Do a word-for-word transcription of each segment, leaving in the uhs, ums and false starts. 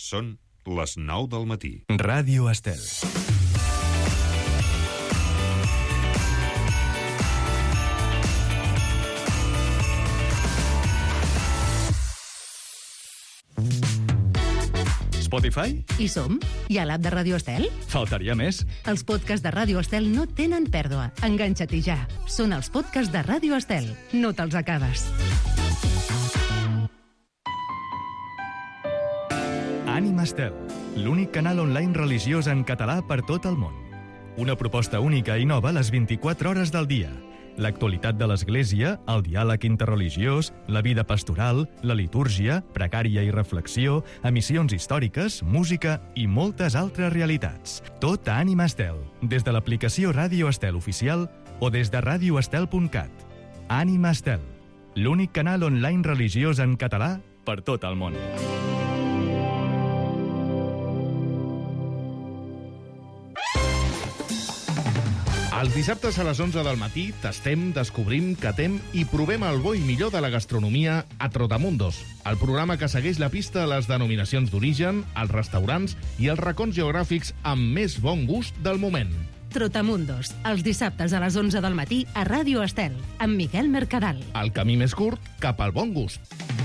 Són les nou del matí. Ràdio Estel. Spotify? Hi som? I a l'app de Ràdio Estel? Faltaria més. Els podcasts de Ràdio Estel no tenen pèrdua. Enganxa-t'hi ja. Són els podcasts de Ràdio Estel. No te'ls acabes. Ànima Estel, l'únic canal online religiós en català per tot el món. Una proposta única i nova les vint-i-quatre hores del dia. L'actualitat de l'Església, el diàleg interreligiós, la vida pastoral, la litúrgia, pregària i reflexió, emissions històriques, música i moltes altres realitats. Tot a Ànima Estel, des de l'aplicació Ràdio Estel Oficial o des de ràdio estel punt cat. Ànima Estel, l'únic canal online religiós en català per tot el món. Els dissabtes a les onze del matí tastem, descobrim, catem i provem el bo i millor de la gastronomia a Trotamundos, el programa que segueix la pista a les denominacions d'origen, els restaurants i els racons geogràfics amb més bon gust del moment. Trotamundos, els dissabtes a les onze del matí a Ràdio Estel, amb Miquel Mercadal. El camí més curt cap al bon gust.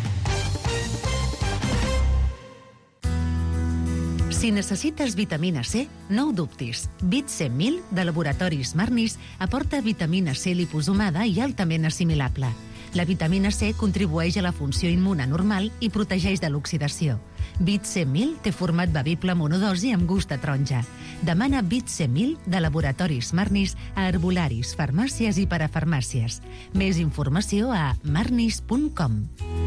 Si necessites vitamina C, no ho dubtis. Vit C mil de Laboratoris Marnis aporta vitamina C liposomada i altament assimilable. La vitamina C contribueix a la funció immune normal i protegeix de l'oxidació. Vit C mil té format bevible monodosi amb gust a taronja. Demana Vit C mil de Laboratoris Marnis a herbolaris, farmàcies i parafarmàcies. Més informació a marnis punt com.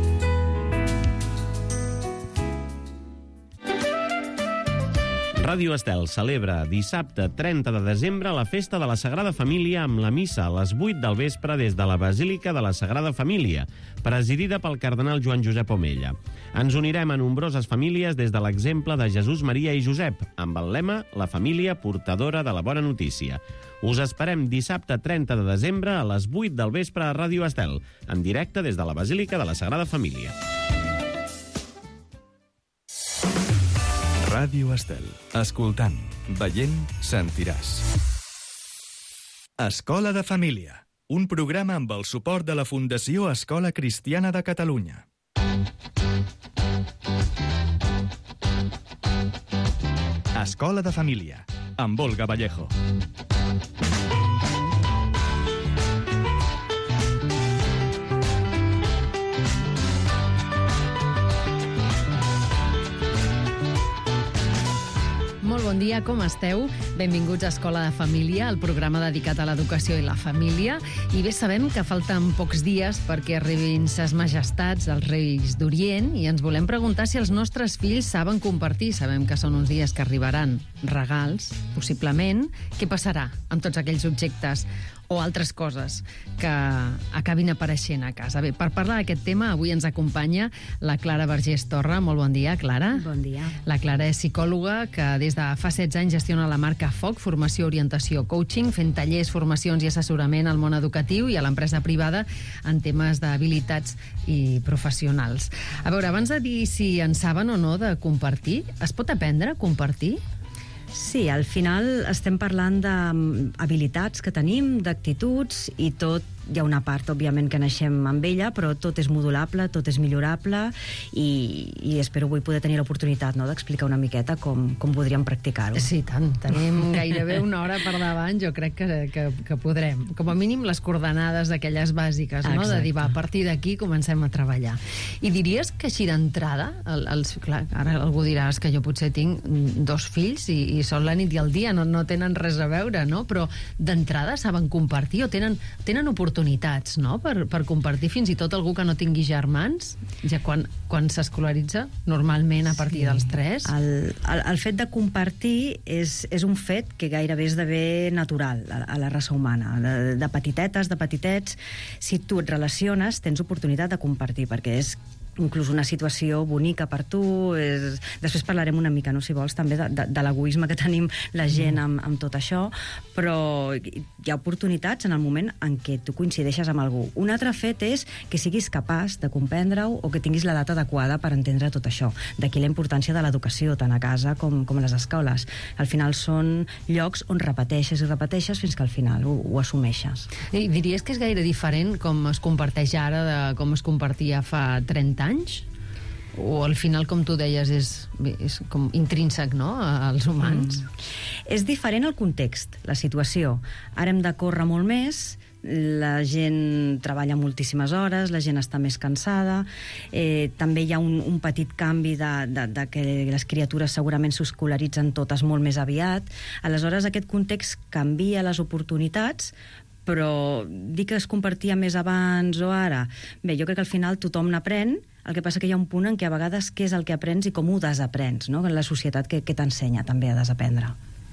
Ràdio Estel celebra dissabte trenta de desembre la festa de la Sagrada Família amb la missa a les vuit del vespre des de la Basílica de la Sagrada Família, presidida pel cardenal Joan Josep Omella. Ens unirem a nombroses famílies des de l'exemple de Jesús, Maria i Josep, amb el lema La família portadora de la bona notícia. Us esperem dissabte trenta de desembre a les vuit del vespre a Ràdio Estel, en directe des de la Basílica de la Sagrada Família. Ràdio Estel. Escoltant, veient, sentiràs. Escola de Família. Un programa amb el suport de la Fundació Escola Cristiana de Catalunya. Escola de Família, amb Olga Vallejo. Molt bon dia, com esteu? Benvinguts a Escola de Família, el programa dedicat a l'educació i la família. I bé, sabem que falten pocs dies perquè arribin ses majestats, els Reis d'Orient, i ens volem preguntar si els nostres fills saben compartir. Sabem que són uns dies que arribaran regals, possiblement. Què passarà amb tots aquells objectes o altres coses que acabin apareixent a casa? Bé, per parlar d'aquest tema, avui ens acompanya la Clara Vergés Torra. Molt bon dia, Clara. Bon dia. La Clara és psicòloga que des de fa setze anys gestiona la marca Foc, formació, orientació, coaching, fent tallers, formacions i assessorament al món educatiu i a l'empresa privada en temes d'habilitats i professionals. A veure, abans de dir si en saben o no de compartir, es pot aprendre a compartir? Sí, al final estem parlant d'habilitats que tenim, d'actituds, i tot hi ha una part, òbviament, que naixem amb ella, però tot és modulable, tot és millorable, i, i espero avui poder tenir l'oportunitat, no?, d'explicar una miqueta com, com podríem practicar-ho. Sí, tant. Tenim gairebé una hora per davant, jo crec que, que, que podrem. Com a mínim les coordenades d'aquelles bàsiques, no?, Exacte. de dir, va, a partir d'aquí comencem a treballar. I diries que així d'entrada, el, els, clar, ara algú dirà que jo potser tinc dos fills i, i són la nit i el dia, no, no tenen res a veure, no?, però d'entrada saben compartir o tenen, tenen oportunitats, no?, per, per compartir, fins i tot algú que no tingui germans, ja quan, quan s'escolaritza, normalment a partir sí. dels tres. El, el, el fet de compartir és, és un fet que gairebé és d'haver natural a, a la raça humana. De, de petitetes, de petitets, si tu et relaciones, tens oportunitat de compartir, perquè és inclús una situació bonica per tu. És... Després parlarem una mica, no, si vols, també de, de, de l'egoisme que tenim la gent amb, amb tot això, però hi ha oportunitats en el moment en què tu coincideixes amb algú. Un altre fet és que siguis capaç de comprendre-ho o que tinguis l'edat adequada per entendre tot això. D'aquí la importància de l'educació, tant a casa com, com a les escoles. Al final són llocs on repeteixes i repeteixes fins que al final ho, ho assumeixes. I diries que és gaire diferent com es comparteix ara de com es compartia fa trenta anys? O al final, com tu deies, és, és com intrínsec, no?, als humans? Mm. És diferent el context, la situació. Ara hem de córrer molt més, la gent treballa moltíssimes hores, la gent està més cansada, eh, també hi ha un, un petit canvi de, de, de que les criatures segurament s'escolaritzen totes molt més aviat. Aleshores, aquest context canvia les oportunitats, però dir que es compartia més abans o ara, bé, jo crec que al final tothom n'aprèn, el que passa que hi ha un punt en què a vegades què és el que aprens i com ho desaprens, no? La societat que, que t'ensenya també a desaprendre.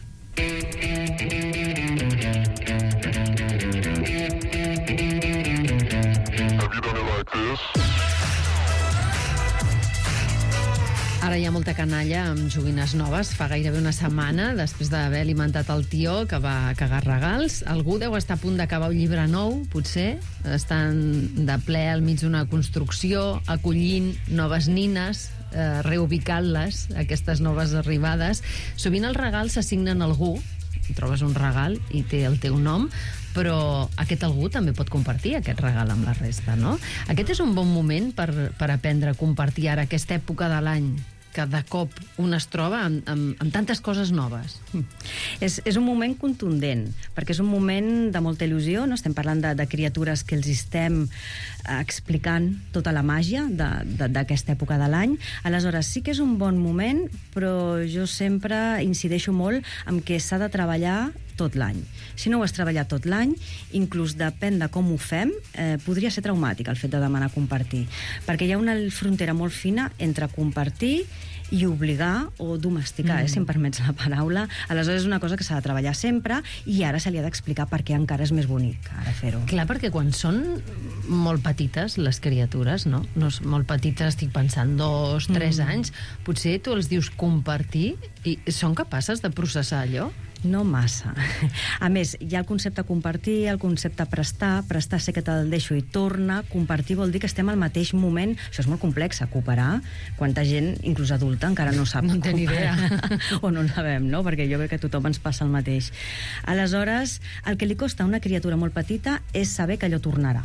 Ara hi ha molta canalla amb joguines noves. Fa gairebé una setmana, després d'haver alimentat el tió que va cagar regals, algú deu estar a punt d'acabar un llibre nou, potser. Estan de ple al mig d'una construcció, acollint noves nines, eh, reubicant-les, aquestes noves arribades. Sovint els regals s'assignen a algú, trobes un regal i té el teu nom, però aquest algú també pot compartir aquest regal amb la resta, no? Aquest és un bon moment per, per aprendre a compartir ara aquesta època de l'any, que de cop un es troba amb, amb, amb tantes coses noves. Mm. És, és un moment contundent, perquè és un moment de molta il·lusió, no? Estem parlant de, de criatures que els estem explicant tota la màgia d'aquesta època de l'any. Aleshores, sí que és un bon moment, però jo sempre incideixo molt en que s'ha de treballar tot l'any. Si no ho has treballat tot l'any, inclús depèn de com ho fem, eh, podria ser traumàtic el fet de demanar compartir, perquè hi ha una frontera molt fina entre compartir i obligar o domesticar, mm. eh, si em permets la paraula. Aleshores és una cosa que s'ha de treballar sempre i ara se li ha d'explicar per què encara és més bonic ara fer-ho. Clar, perquè quan són molt petites les criatures, no? no molt petites, estic pensant dos, tres mm. anys, potser tu els dius compartir i són capaces de processar allò? No massa. A més, hi ha el concepte compartir, el concepte prestar, prestar sé que te'l deixo i torna, compartir vol dir que estem al mateix moment, això és molt complex, cooperar, quanta gent, inclús adulta, encara no sap no en té ni idea. O no en sabem, no? Perquè jo crec que a tothom ens passa el mateix. Aleshores, el que li costa a una criatura molt petita és saber que allò tornarà.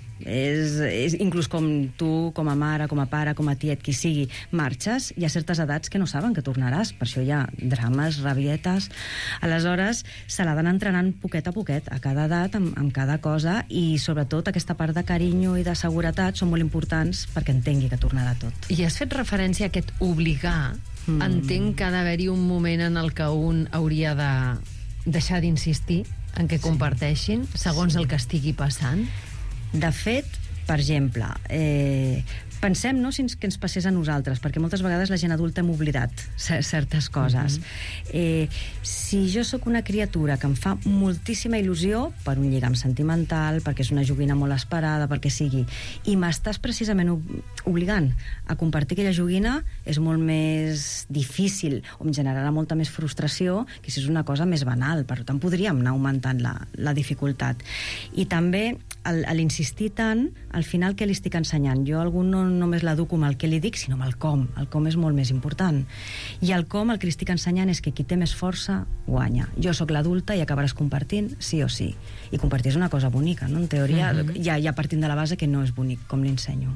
És, és, inclús com tu, com a mare, com a pare, com a tiet, qui sigui, marxes, hi ha certes edats que no saben que tornaràs, per això hi ha drames, rabietes. Aleshores, se l'ha d'anar entrenant poquet a poquet, a cada edat, amb, amb cada cosa, i sobretot aquesta part de carinyo i de seguretat són molt importants perquè entengui que tornarà tot. I has fet referència a aquest obligar. Mm. Entenc que ha d'haver-hi un moment en el que un hauria de deixar d'insistir en què comparteixin, segons sí. el que estigui passant. De fet, per exemple, eh, pensem, no, si ens, que ens passés a nosaltres, perquè moltes vegades la gent adulta hem oblidat certes coses. Mm-hmm. eh, si jo sóc una criatura que em fa moltíssima il·lusió per un lligam sentimental, perquè és una joguina molt esperada, perquè sigui, i m'estàs precisament obligant a compartir aquella joguina, és molt més difícil, o em generarà molta més frustració que si és una cosa més banal. Per tant, podríem anar augmentant la, la dificultat. I també a l'insistir tant, al final què li estic ensenyant? Jo a algú no només l'educo amb el que li dic, sinó amb el com. El com és molt més important. I el com, el que li estic ensenyant és que qui té més força guanya. Jo sóc l'adulta i acabaràs compartint sí o sí. I compartir és una cosa bonica, no? En teoria, mm-hmm. ja, ja partim de la base que no és bonic, com li ensenyo.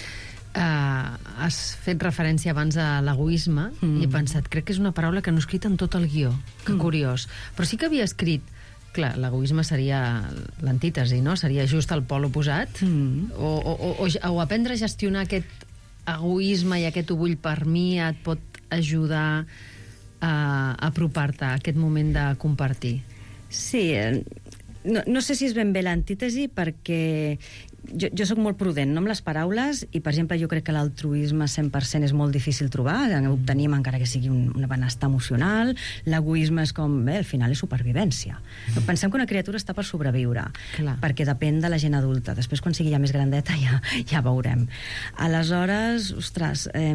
Uh, has fet referència abans a l'egoisme mm. i he pensat, crec que és una paraula que no he escrit en tot el guió. Que mm. curiós. Però sí que havia escrit. Clar, l'egoisme seria l'antítesi, no? Seria just el pol oposat. Mm. O, o, o, o aprendre a gestionar aquest egoisme i aquest ho vull per mi et pot ajudar a apropar-te a aquest moment de compartir. Sí, no, no sé si és ben bé l'antítesi, perquè jo, jo sóc molt prudent, no amb les paraules, i, per exemple, jo crec que l'altruisme cent per cent és molt difícil trobar, obtenim encara que sigui un, un benestar emocional, l'egoisme és com, bé, al final és supervivència. Mm. Pensem que una criatura està per sobreviure, Clar. perquè depèn de la gent adulta. Després, quan sigui ja més grandeta, ja, ja veurem. Aleshores, ostres, eh,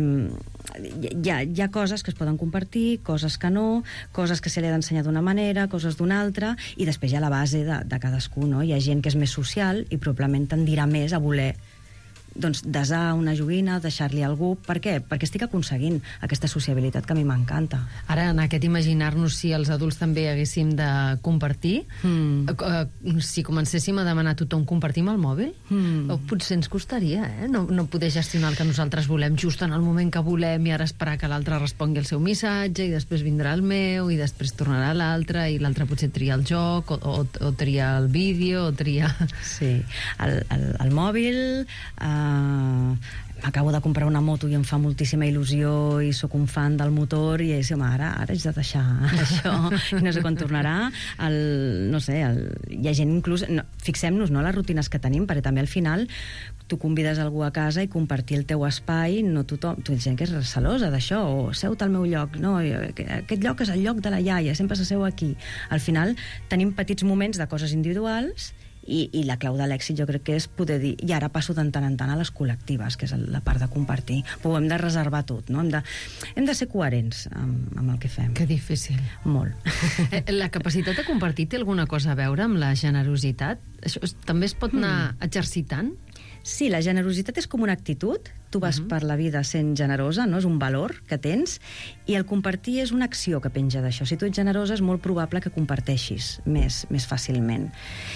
hi, ha, hi ha coses que es poden compartir, coses que no, coses que se li ha d'ensenyar d'una manera, coses d'una altra, i després hi ha la base de, de cadascú, no? Hi ha gent que és més social i probablement tendirà més a voler doncs, desar una joguina, deixar-li a algú. Per què? Perquè estic aconseguint aquesta sociabilitat que a mi m'encanta. Ara, en aquest imaginar-nos si els adults també haguéssim de compartir, mm. eh, si comencéssim a demanar a tothom compartim el mòbil, mm. potser ens costaria, eh? No, no poder gestionar el que nosaltres volem just en el moment que volem i ara esperar que l'altre respongui el seu missatge i després vindrà el meu i després tornarà l'altre i l'altre potser tria el joc o, o, o tria el vídeo o tria... Sí, el, el, el mòbil... Eh, Uh, acabo de comprar una moto i em fa moltíssima il·lusió i sóc un fan del motor i és, home, ara, ara haig de deixar això i no sé quan tornarà el, no sé, el, hi ha gent inclús no, fixem-nos, no, les rutines que tenim, perquè també al final tu convides algú a casa i compartir el teu espai, no tothom, tu ets gent que és recelosa d'això, o seu-te al meu lloc, no, aquest lloc és el lloc de la iaia, sempre s'asseu aquí. Al final tenim petits moments de coses individuals I, i la clau de l'èxit jo crec que és poder dir, i ara passo de tant en tant a les col·lectives, que és la part de compartir, però ho hem de reservar tot, no? Hem de, hem de ser coherents amb, amb el que fem. Que difícil. Molt. La capacitat de compartir té alguna cosa a veure amb la generositat? Això també es pot anar mm. exercitant? Sí, la generositat és com una actitud, tu vas uh-huh. per la vida sent generosa, no? És un valor que tens, i el compartir és una acció que penja d'això. Si tu ets generosa és molt probable que comparteixis més, més fàcilment.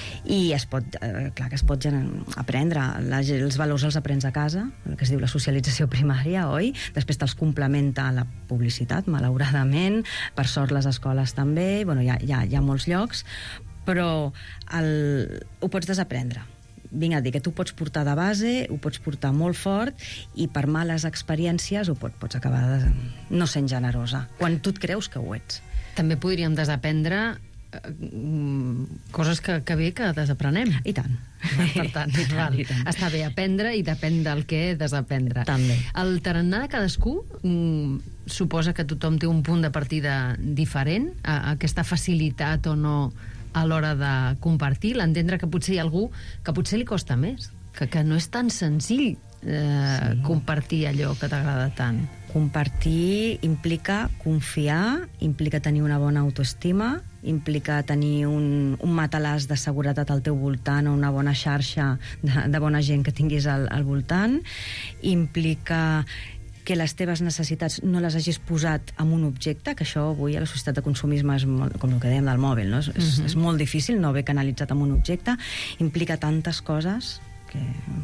I es pot, eh, clar que es pot aprendre, la, els valors els aprens a casa, el que es diu la socialització primària, oi? Després te'ls complementa la publicitat, malauradament, per sort les escoles també, bueno, hi ha, hi ha, hi ha molts llocs, però el, ho pots desaprendre. Vinc a dir que tu pots portar de base, ho pots portar molt fort i per males experiències ho pot, pots acabar de, no sent generosa, quan tu et creus que ho ets. També podríem desaprendre eh, coses que, que bé que desaprenem. I tant. Per tant, I tant, val. I tant. Està bé aprendre i depèn del que desaprendre. També. El tarannà de cadascú mm, suposa que tothom té un punt de partida diferent, a, a aquesta facilitat o no a l'hora de compartir, l'entendre que potser hi ha algú que potser li costa més, que, que no és tan senzill eh, sí. compartir allò que t'agrada tant. Compartir implica confiar, implica tenir una bona autoestima, implica tenir un, un matalàs de seguretat al teu voltant o una bona xarxa de, de bona gent que tinguis al, al voltant, implica que les teves necessitats no les hagis posat en un objecte, que això avui a la societat de consumisme és molt, com el que dèiem del mòbil, no? És, uh-huh. és molt difícil no haver canalitzat en un objecte, implica tantes coses que,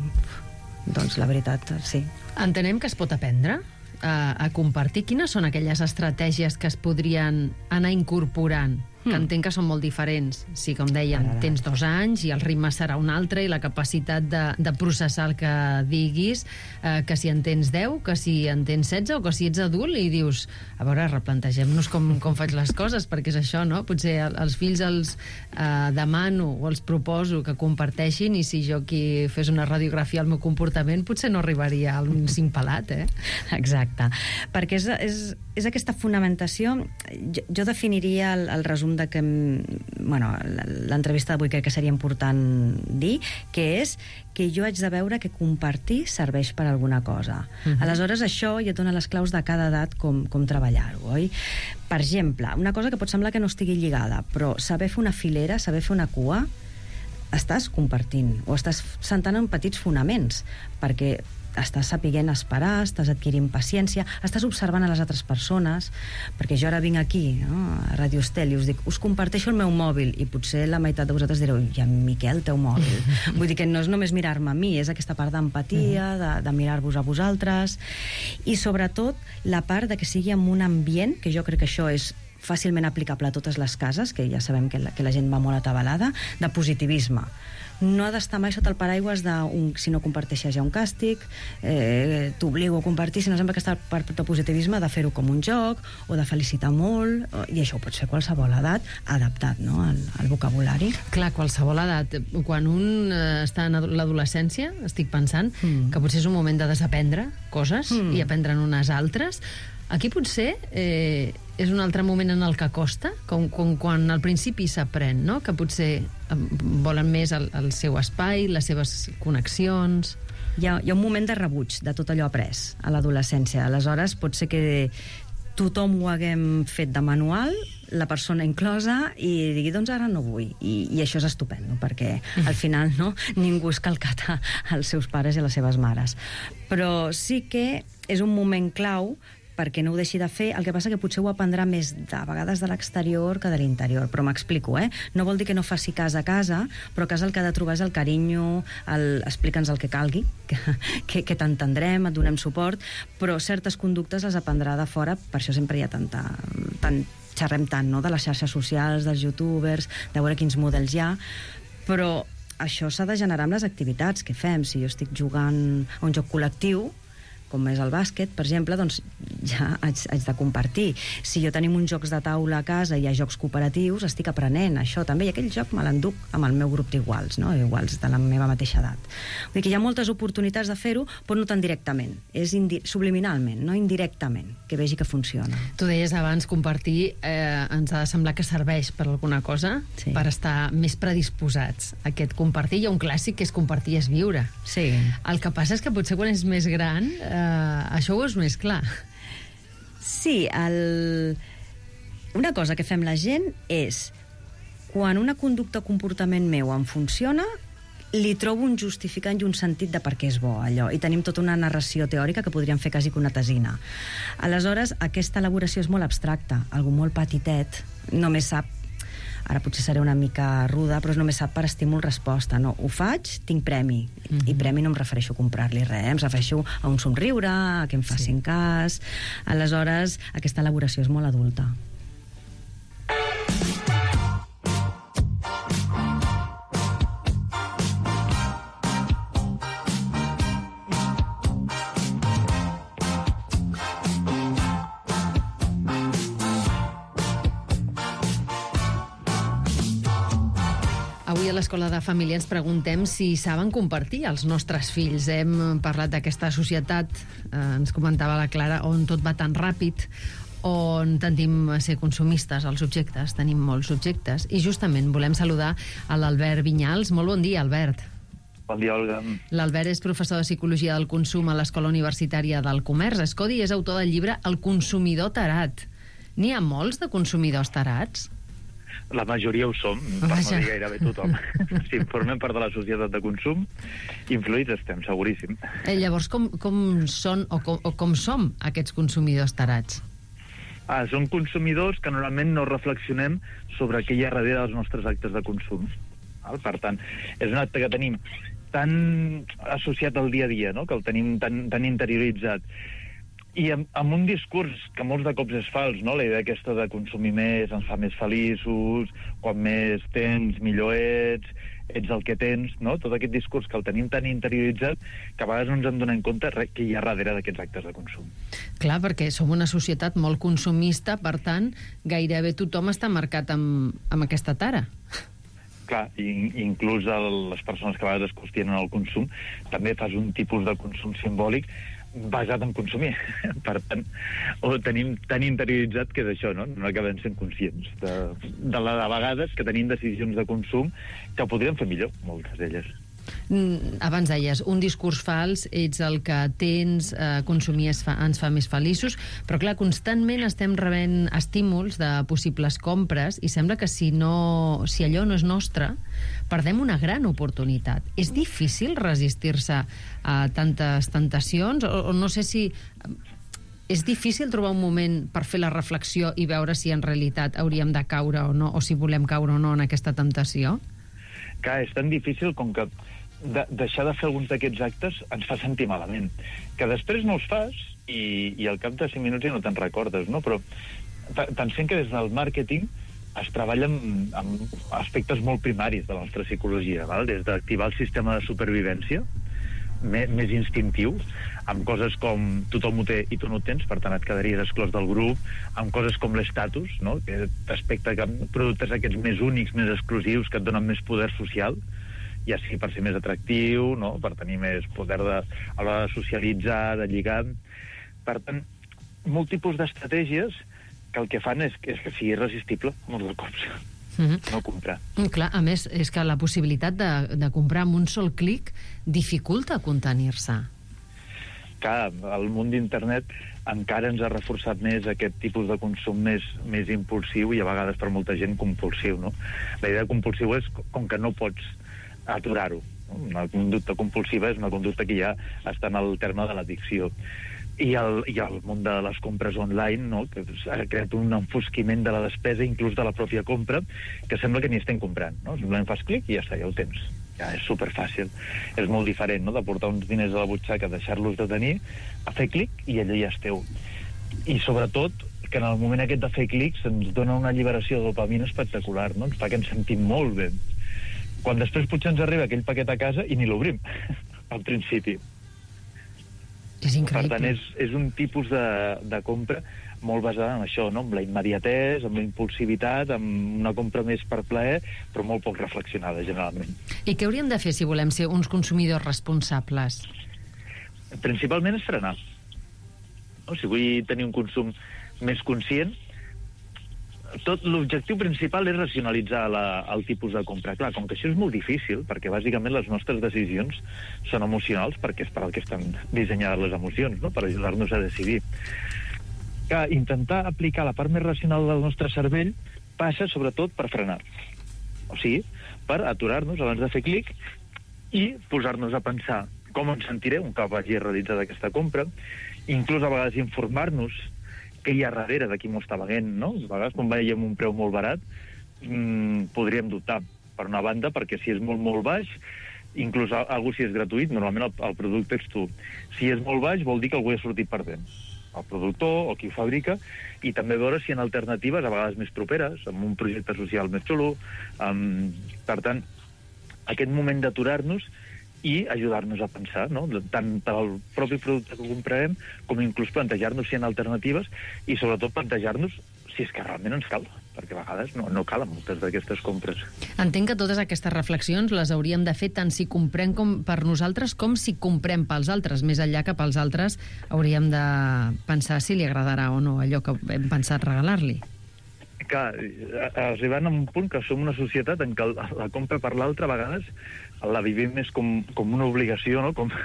doncs, la veritat, sí. Entenem que es pot aprendre a, a compartir. Quines són aquelles estratègies que es podrien anar incorporant? Que entenc que són molt diferents. Sí, com dèiem, tens dos anys i el ritme serà un altre i la capacitat de, de processar el que diguis, eh, que si en tens deu, que si en tens setze o que si ets adult i dius, a veure, replantegem-nos com, com faig les coses, perquè és això, no? Potser els fills els eh, demano o els proposo que comparteixin i si jo aquí fes una radiografia al meu comportament potser no arribaria a un cinc pelat, eh? Exacte. Perquè és, és, és aquesta fonamentació, jo, jo definiria el, el resum de que, bueno, l'entrevista d'avui crec que seria important dir, que és que jo haig de veure que compartir serveix per alguna cosa. Uh-huh. Aleshores, això ja et dona les claus de cada edat com, com treballar-ho, oi? Per exemple, una cosa que pot semblar que no estigui lligada, però saber fer una filera, saber fer una cua, estàs compartint, o estàs sentant en petits fonaments, perquè estàs sapiguent esperar, estàs adquirint paciència, estàs observant a les altres persones, perquè jo ara vinc aquí, no, a Radio Estel, i us dic, us comparteixo el meu mòbil, i potser la meitat de vosaltres direu, i en Miquel, teu mòbil. Vull dir que no és només mirar-me a mi, és aquesta part d'empatia, de, de mirar-vos a vosaltres, i sobretot la part de que sigui en un ambient, que jo crec que això és fàcilment aplicable a totes les cases, que ja sabem que la, que la gent va molt atabalada, de positivisme. No ha d'estar mai sota el paraigües de un, si no comparteixes hi ha un càstig, eh, t'obligo a compartir, sinó sempre que està per de positivisme, de fer-ho com un joc, o de felicitar molt, i això ho pots fer qualsevol edat, adaptat, no?, al, al vocabulari. Clar, qualsevol edat. Quan un eh, està en l'adolescència, estic pensant mm. que potser és un moment de desaprendre coses mm. i aprendre'n unes altres. Aquí potser eh, és un altre moment en el que costa, com, com quan al principi s'aprèn, no?, que potser volen més el, el seu espai, les seves connexions... Hi ha, hi ha un moment de rebuig de tot allò après a l'adolescència. Aleshores, pot ser que tothom ho haguem fet de manual, la persona inclosa, i digui, doncs ara no vull. I, i això és estupendo, perquè al final no, ningú és calcat als seus pares i a les seves mares. Però sí que és un moment clau perquè no ho deixi de fer. El que passa que potser ho aprendrà més de vegades de l'exterior que de l'interior, però m'explico, eh? No vol dir que no faci cas a casa, però a casa el que ha de trobar és el carinyo, el... explica'ns el que calgui, que, que, que t'entendrem, et donem suport, però certes conductes les aprendrà de fora, per això sempre hi ha tanta... Tant, xerrem tant, no?, de les xarxes socials, dels youtubers, de veure quins models hi ha, però això s'ha de generar amb les activitats que fem. Si jo estic jugant a un joc col·lectiu, com és el bàsquet, per exemple, doncs ja haig, haig de compartir. Si jo tenim uns jocs de taula a casa i hi ha jocs cooperatius, estic aprenent això també, i aquell joc me l'enduc amb el meu grup d'iguals, no?, iguals de la meva mateixa edat. Vull dir que hi ha moltes oportunitats de fer-ho, però no tan directament, és indi- subliminalment, no indirectament, que vegi que funciona. Tu deies abans, compartir eh, ens ha de semblar que serveix per alguna cosa, sí, per estar més predisposats a aquest compartir. Hi ha un clàssic que és compartir és viure. Sí. El que passa és que potser quan és més gran eh, això ho és més clar. Sí, el... una cosa que fem la gent és, quan una conducta o comportament meu em funciona, li trobo un justificant i un sentit de per què és bo allò, i tenim tota una narració teòrica que podríem fer quasi que una tesina. Aleshores, aquesta elaboració és molt abstracta, algú molt petitet només sap, ara potser seré una mica ruda, però només sap per estímul-resposta, no? Ho faig, tinc premi, mm-hmm. i premi no em refereixo a comprar-li res, em refereixo a un somriure, a que em facin sí. cas. Aleshores, aquesta elaboració és molt adulta. Avui a l'Escola de Família ens preguntem si saben compartir els nostres fills. Hem parlat d'aquesta societat, eh, ens comentava la Clara, on tot va tan ràpid, on tendim a ser consumistes als objectes, tenim molts objectes, i justament volem saludar a l'Albert Vinyals. Molt bon dia, Albert. Bon dia, Olga. L'Albert és professor de Psicologia del Consum a l'Escola Universitària del Comerç. Escodi és autor del llibre El consumidor tarat. N'hi ha molts de consumidors tarats? La majoria ho som, per no dir gairebé tothom. Si formem part de la societat de consum, influïts estem, seguríssim. Eh, llavors, com, com són o com, o com som aquests consumidors tarats? Ah, són consumidors que normalment no reflexionem sobre què hi ha darrere dels nostres actes de consum. Val? Per tant, és un acte que tenim tan associat al dia a dia, no?, que el tenim tan, tan interioritzat. I amb, amb un discurs que molts de cops és fals, no?, la idea aquesta de consumir més ens fa més feliços, quan més tens, millor ets, ets el que tens, no? Tot aquest discurs que el tenim tan interioritzat que a vegades no ens en donem compte que hi ha darrere d'aquests actes de consum. Clar, perquè som una societat molt consumista, per tant, gairebé tothom està marcat amb, amb aquesta tara. Clar, i, inclús el, les persones que a vegades es qüestionen el consum, també fas un tipus de consum simbòlic basat en consumir. Per tant, ho tenim tan interioritzat que és això, no? No acabem sent conscients de, de la de vegades que tenim decisions de consum que podríem fer millor, moltes d'elles. Mm, abans deies, un discurs fals, ets el que tens, eh, consumir es fa, ens fa més feliços, però clar, constantment estem rebent estímuls de possibles compres i sembla que si, no, si allò no és nostre, perdem una gran oportunitat. És difícil resistir-se a tantes tentacions? O, o no sé si... És difícil trobar un moment per fer la reflexió i veure si en realitat hauríem de caure o no, o si volem caure o no en aquesta temptació? Clar, és tan difícil com que de, deixar de fer alguns d'aquests actes ens fa sentir malament. Que després no els fas i, i al cap de cinc minuts ja no te'n recordes, no? Però pensem que des del màrqueting es treballa amb, amb aspectes molt primaris de la nostra psicologia, val? Des d'activar el sistema de supervivència, més, més instintiu, amb coses com tothom ho té i tu no ho tens, per tant et quedaries exclòs del grup, amb coses com l'estatus, no? Que aspecte que productes aquests més únics, més exclusius, que et donen més poder social, ja sigui per ser més atractiu, no? Per tenir més poder de, a l'hora de socialitzar, de lligar. Per tant, molt tipus d'estratègies que el que fan és, és que sigui irresistible molts de cops. Mm-hmm. No comprar. Clar, a més, és que la possibilitat de, de comprar amb un sol clic dificulta contenir-se. Clar, el món d'internet encara ens ha reforçat més aquest tipus de consum més, més impulsiu i a vegades per molta gent compulsiu, no? La idea de compulsiu és com que no pots aturar-ho. No? Una conducta compulsiva és una conducta que ja està en el terme de l'addicció. I el, i el món de les compres online, no? Que ha creat un enfosquiment de la despesa, inclús de la pròpia compra, que sembla que ni estem comprant, no? Simplement fas clic i ja està, ja ho tens. Ja és superfàcil. És molt diferent, no?, de portar uns diners a la butxaca, deixar-los de tenir, a fer clic i allò ja és teu. I sobretot que en el moment aquest de fer clics ens dona una alliberació de dopamina espectacular, no? Ens fa que ens sentim molt bé. Quan després potser ens arriba aquell paquet a casa i ni l'obrim, al principi. És increïble. Per tant, és, és un tipus de, de compra molt basada en això, no? Amb la immediatesa, amb la impulsivitat, amb una compra més per plaer, però molt poc reflexionada, generalment. I què hauríem de fer si volem ser uns consumidors responsables? Principalment és frenar. No? Si vull tenir un consum més conscient, tot l'objectiu principal és racionalitzar la, el tipus de compra. Clar, com que això és molt difícil, perquè bàsicament les nostres decisions són emocionals, perquè és per al que estan dissenyades les emocions, no? Per ajudar-nos a decidir. Clar, intentar aplicar la part més racional del nostre cervell passa sobretot per frenar. O sigui, per aturar-nos abans de fer clic i posar-nos a pensar com em sentiré un cop hagi realitzat aquesta compra, inclús a vegades informar-nos què hi ha darrere de qui m'ho està venent, no? A vegades, quan veiem un preu molt barat, mmm, podríem dubtar. Per una banda, perquè si és molt, molt baix, inclús algú si és gratuït, normalment el, el producte ets tu. Si és molt baix, vol dir que algú ha sortit perdent. El productor o qui ho fabrica, i també veure si hi ha alternatives, a vegades més properes, amb un projecte social més xulo. Um, per tant, aquest moment d'aturar-nos i ajudar-nos a pensar, no? Tant pel propi producte que comprarem, com inclús plantejar-nos si hi ha alternatives i sobretot plantejar-nos si és que realment ens cal, perquè a vegades no, no calen moltes d'aquestes compres. Entenc que totes aquestes reflexions les hauríem de fer tant si comprem com per nosaltres com si comprem pels altres. Més enllà que pels altres hauríem de pensar si li agradarà o no allò que hem pensat regalar-li. Clar, arribant a un punt que som una societat en què la compra per l'altra a vegades la vivim més com, com una obligació, no? Com,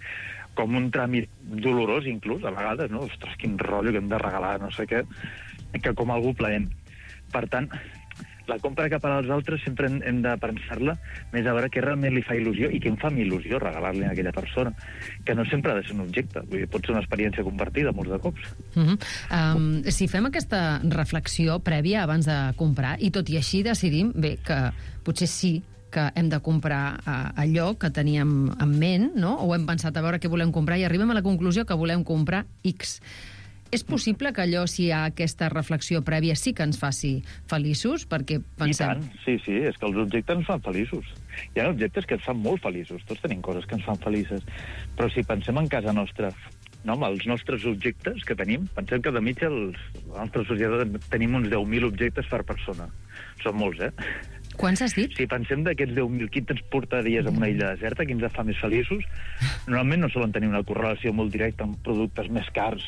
com un tràmit dolorós, inclús, a vegades, no? Ostres, quin rotllo que hem de regalar, no sé què, que com algú plaent. Per tant, la compra cap als altres sempre hem, hem de pensar-la més a veure què realment li fa il·lusió i què em fa il·lusió regalar-li a aquella persona, que no sempre ha de ser un objecte, vull dir, pot ser una experiència compartida molts de cops. Uh-huh. um, si fem aquesta reflexió prèvia abans de comprar i tot i així decidim, bé, que potser sí que hem de comprar uh, allò que teníem en ment, no? O hem pensat a veure què volem comprar i arribem a la conclusió que volem comprar X. És possible que allò, si hi ha aquesta reflexió prèvia, sí que ens faci feliços? Perquè pensem... I tant, sí, sí, és que els objectes ens fan feliços. Hi ha objectes que ens fan molt feliços, tots tenim coses que ens fan felices, però si pensem en casa nostra, no, amb els nostres objectes que tenim, pensem que de mitja els, la nostra societat tenim uns deu mil objectes per persona. Són molts, eh? Quants has dit? Si pensem d'aquests deu mil, qui te'n portaries en una illa deserta, qui ens fa més feliços? Normalment no solen tenir una correlació molt directa amb productes més cars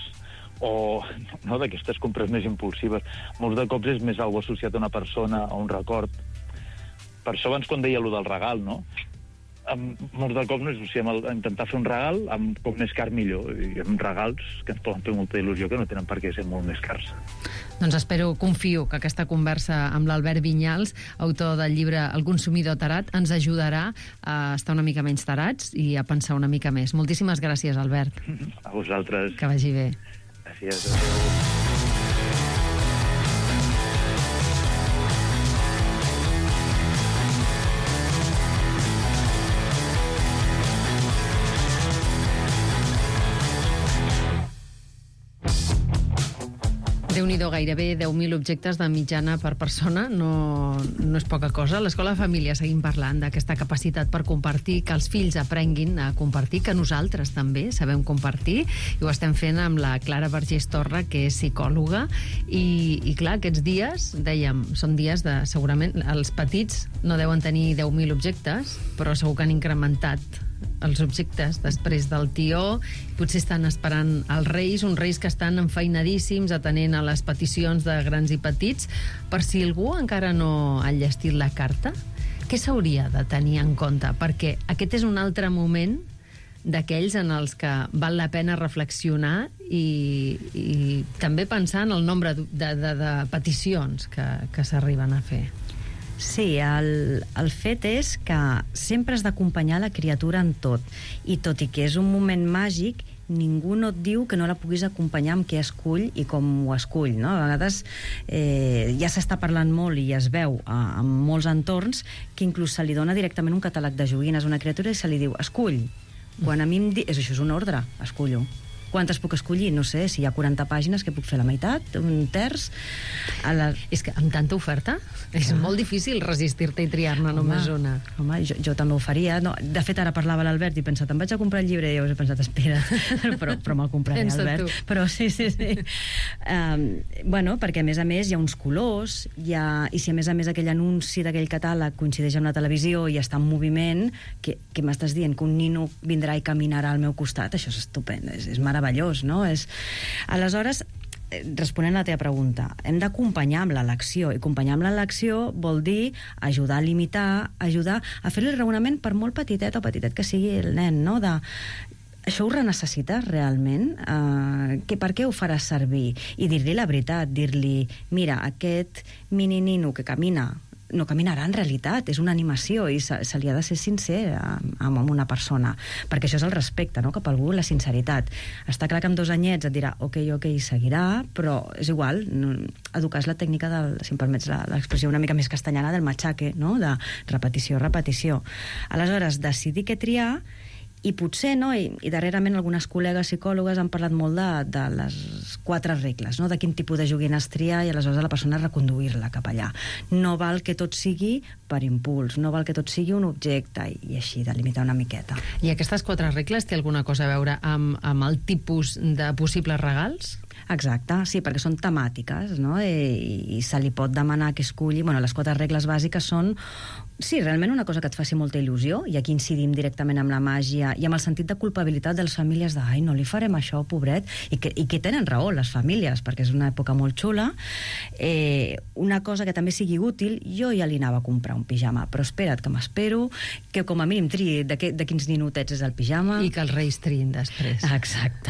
o no, d'aquestes compres més impulsives. Molts de cops és més algo associat a una persona, a un record. Per això abans quan deia allò del regal, no? Amb, molts de cops no associem a intentar fer un regal amb com més car millor, i amb regals que ens poden fer molta il·lusió que no tenen per què ser molt més cars. Doncs espero, confio que aquesta conversa amb l'Albert Vinyals, autor del llibre El consumidor tarat, ens ajudarà a estar una mica menys tarats i a pensar una mica més. Moltíssimes gràcies, Albert. A vosaltres. Que vagi bé. Gràcies. Adéu. Déu-n'hi-do, gairebé deu mil objectes de mitjana per persona, no, no és poca cosa. A l'Escola de Família seguim parlant d'aquesta capacitat per compartir, que els fills aprenguin a compartir, que nosaltres també sabem compartir, i ho estem fent amb la Clara Vergés Torra, que és psicòloga, i, i clar, aquests dies, dèiem, són dies de, segurament, els petits no deuen tenir deu mil objectes, però segur que han incrementat els objectes després del tió. Potser estan esperant els reis, uns reis que estan enfeinadíssims atenent a les peticions de grans i petits. Per si algú encara no ha llestit la carta, què s'hauria de tenir en compte? Perquè aquest és un altre moment d'aquells en els que val la pena reflexionar i, i també pensar en el nombre de, de, de peticions que, que s'arriben a fer. Sí, el, el fet és que sempre has d'acompanyar la criatura en tot, i tot i que és un moment màgic, ningú no et diu que no la puguis acompanyar amb què escull i com ho escull, no? A vegades eh, ja s'està parlant molt i es veu a, en molts entorns que inclús se li dona directament un catàleg de joguines a una criatura i se li diu, escull. Quan a mi em diu, això és un ordre, escullo. Quantes puc escollir? No sé, si hi ha quaranta pàgines, que puc fer la meitat, un terç... A la... És que amb tanta oferta és ah. molt difícil resistir-te i triar-ne només una. Home, jo, jo també ho faria. No, de fet, ara parlava l'Albert i he pensat, em vaig a comprar el llibre, i jo he pensat, espera, però, però me'l compraré, Pensa Albert. Tu. Però sí, sí, sí. Um, bueno, perquè a més a més hi ha uns colors, hi ha, i si a més a més aquell anunci d'aquell catàleg coincideix amb la televisió i està en moviment, que, que m'estàs dient que un nino vindrà i caminarà al meu costat, això és estupend, és, és meravellós, no? És... Aleshores, responent a la teva pregunta, hem d'acompanyar amb l'elecció, i acompanyar amb l'elecció vol dir ajudar a limitar, ajudar a fer-li el raonament, per molt petitet o petitet que sigui el nen, no? De, això ho renecessites realment? Uh, que, per què ho faràs servir? I dir-li la veritat, dir-li, mira, aquest mini nino que camina no caminarà en realitat, és una animació i se, se li ha de ser sincer amb, amb una persona, perquè això és el respecte, no?, cap a algú, la sinceritat. Està clar que amb dos anyets et dirà ok, ok, i seguirà, però és igual, no, educar és la tècnica del, si em permets l'expressió una mica més castellana, del matxaque, no?, de repetició, repetició. Aleshores, decidir què triar, i potser, no, i, i darrerament algunes col·legues psicòlogues han parlat molt de, de les quatre regles, no?, de quin tipus de joguines triar, i aleshores a la persona reconduir-la cap allà. No val que tot sigui per impuls, no val que tot sigui un objecte, i, i així, delimitar una miqueta. I aquestes quatre regles té alguna cosa a veure amb, amb el tipus de possibles regals? Exacte, sí, perquè són temàtiques, no?, i, i se li pot demanar que esculli... Bueno, les quatre regles bàsiques són, sí, realment una cosa que et faci molta il·lusió, i aquí incidim directament amb la màgia i amb el sentit de culpabilitat de les famílies de, ai, no li farem això, pobret, i que, i que tenen raó les famílies, perquè és una època molt xula. Eh, una cosa que també sigui útil, jo ja li anava a comprar un pijama, però espera't que m'espero, que com a mínim triï de, que, de quins ninotets és el pijama. I que els reis triïn després. Exacte.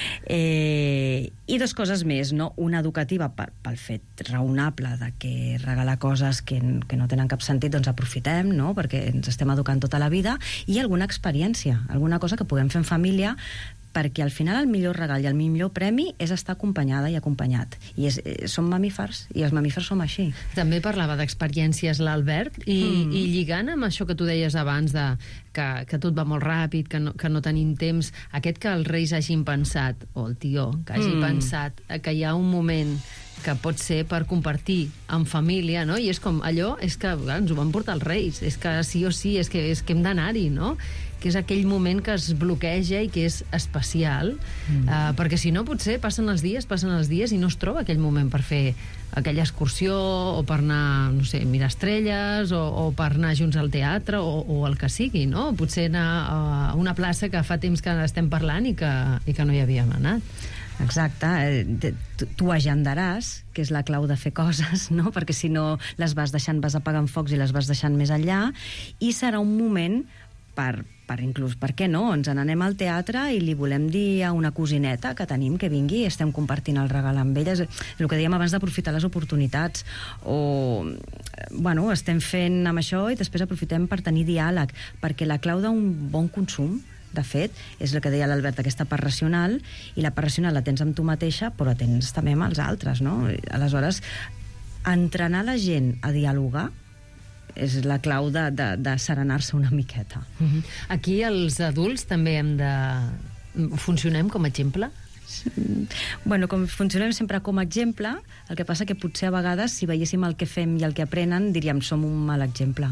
Eh, I dos coses més, no? Una educativa per, pel fet raonable de que regalar coses que, que no tenen cap sentit, doncs aprofitem, no?, perquè ens estem educant tota la vida, i alguna experiència, alguna cosa que puguem fer en família, perquè al final el millor regal i el millor premi és estar acompanyada i acompanyat. I és, som mamífers, i els mamífers som així. També parlava d'experiències l'Albert, i, mm. i lligant amb això que tu deies abans, de, que, que tot va molt ràpid, que no, que no tenim temps, aquest que els reis hagin pensat, o el tió, que hagi mm. pensat que hi ha un moment que pot ser per compartir en família, no? I és com allò, és que clar, ens ho van portar els reis, és que sí o sí, és que, és que hem d'anar-hi, no? Que és aquell moment que es bloqueja i que és especial, mm. uh, perquè si no potser passen els dies, passen els dies i no es troba aquell moment per fer aquella excursió, o per anar, no sé, mirar estrelles, o, o per anar junts al teatre, o, o el que sigui, no? Potser anar a una plaça que fa temps que estem parlant i que, i que no hi havíem anat. Exacte, tu agendaràs, que és la clau de fer coses, no? Perquè si no les vas deixant, vas apagant focs i les vas deixant més enllà, i serà un moment per, per inclús, per què no? Ens n'anem al teatre i li volem dir a una cosineta que tenim que vingui, estem compartint el regal amb ella. És el que dèiem abans d'aprofitar les oportunitats. O, bueno, estem fent amb això i després aprofitem per tenir diàleg, perquè la clau d'un bon consum, de fet, és el que deia l'Albert, aquesta part racional, i la part racional la tens amb tu mateixa, però la tens també amb els altres, no? Aleshores, entrenar la gent a dialogar és la clau de, de, de serenar-se una miqueta. Uh-huh. Aquí els adults també hem de... funcionem com a exemple? Bueno, com funcionem sempre com a exemple, el que passa que potser a vegades, si veiéssim el que fem i el que aprenen, diríem, som un mal exemple.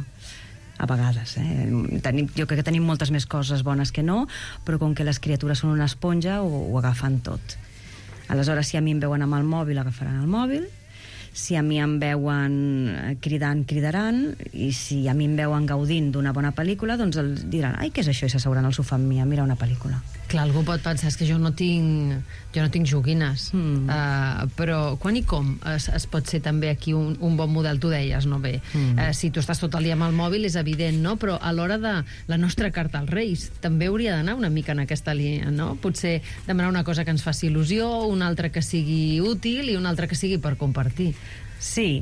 A vegades, eh? Tenim, jo crec que tenim moltes més coses bones que no, però com que les criatures són una esponja, ho, ho agafen tot. Aleshores, si a mi em veuen amb el mòbil, agafaran el mòbil. Si a mi em veuen cridant, cridaran, i si a mi em veuen gaudint d'una bona pel·lícula, doncs els diran, ai, què és això? I s'asseuran al sofà amb mi a mirar una pel·lícula. Clar, algú pot pensar, és que jo no tinc, jo no tinc joguines, mm. uh, però quan i com es, es pot ser també aquí un, un bon model? Tu deies, no bé, mm. uh, si tu estàs tot el dia amb el mòbil és evident, no? Però a l'hora de la nostra carta als Reis també hauria d'anar una mica en aquesta línia, no? Potser demanar una cosa que ens faci il·lusió, una altra que sigui útil i una altra que sigui per compartir. Sí,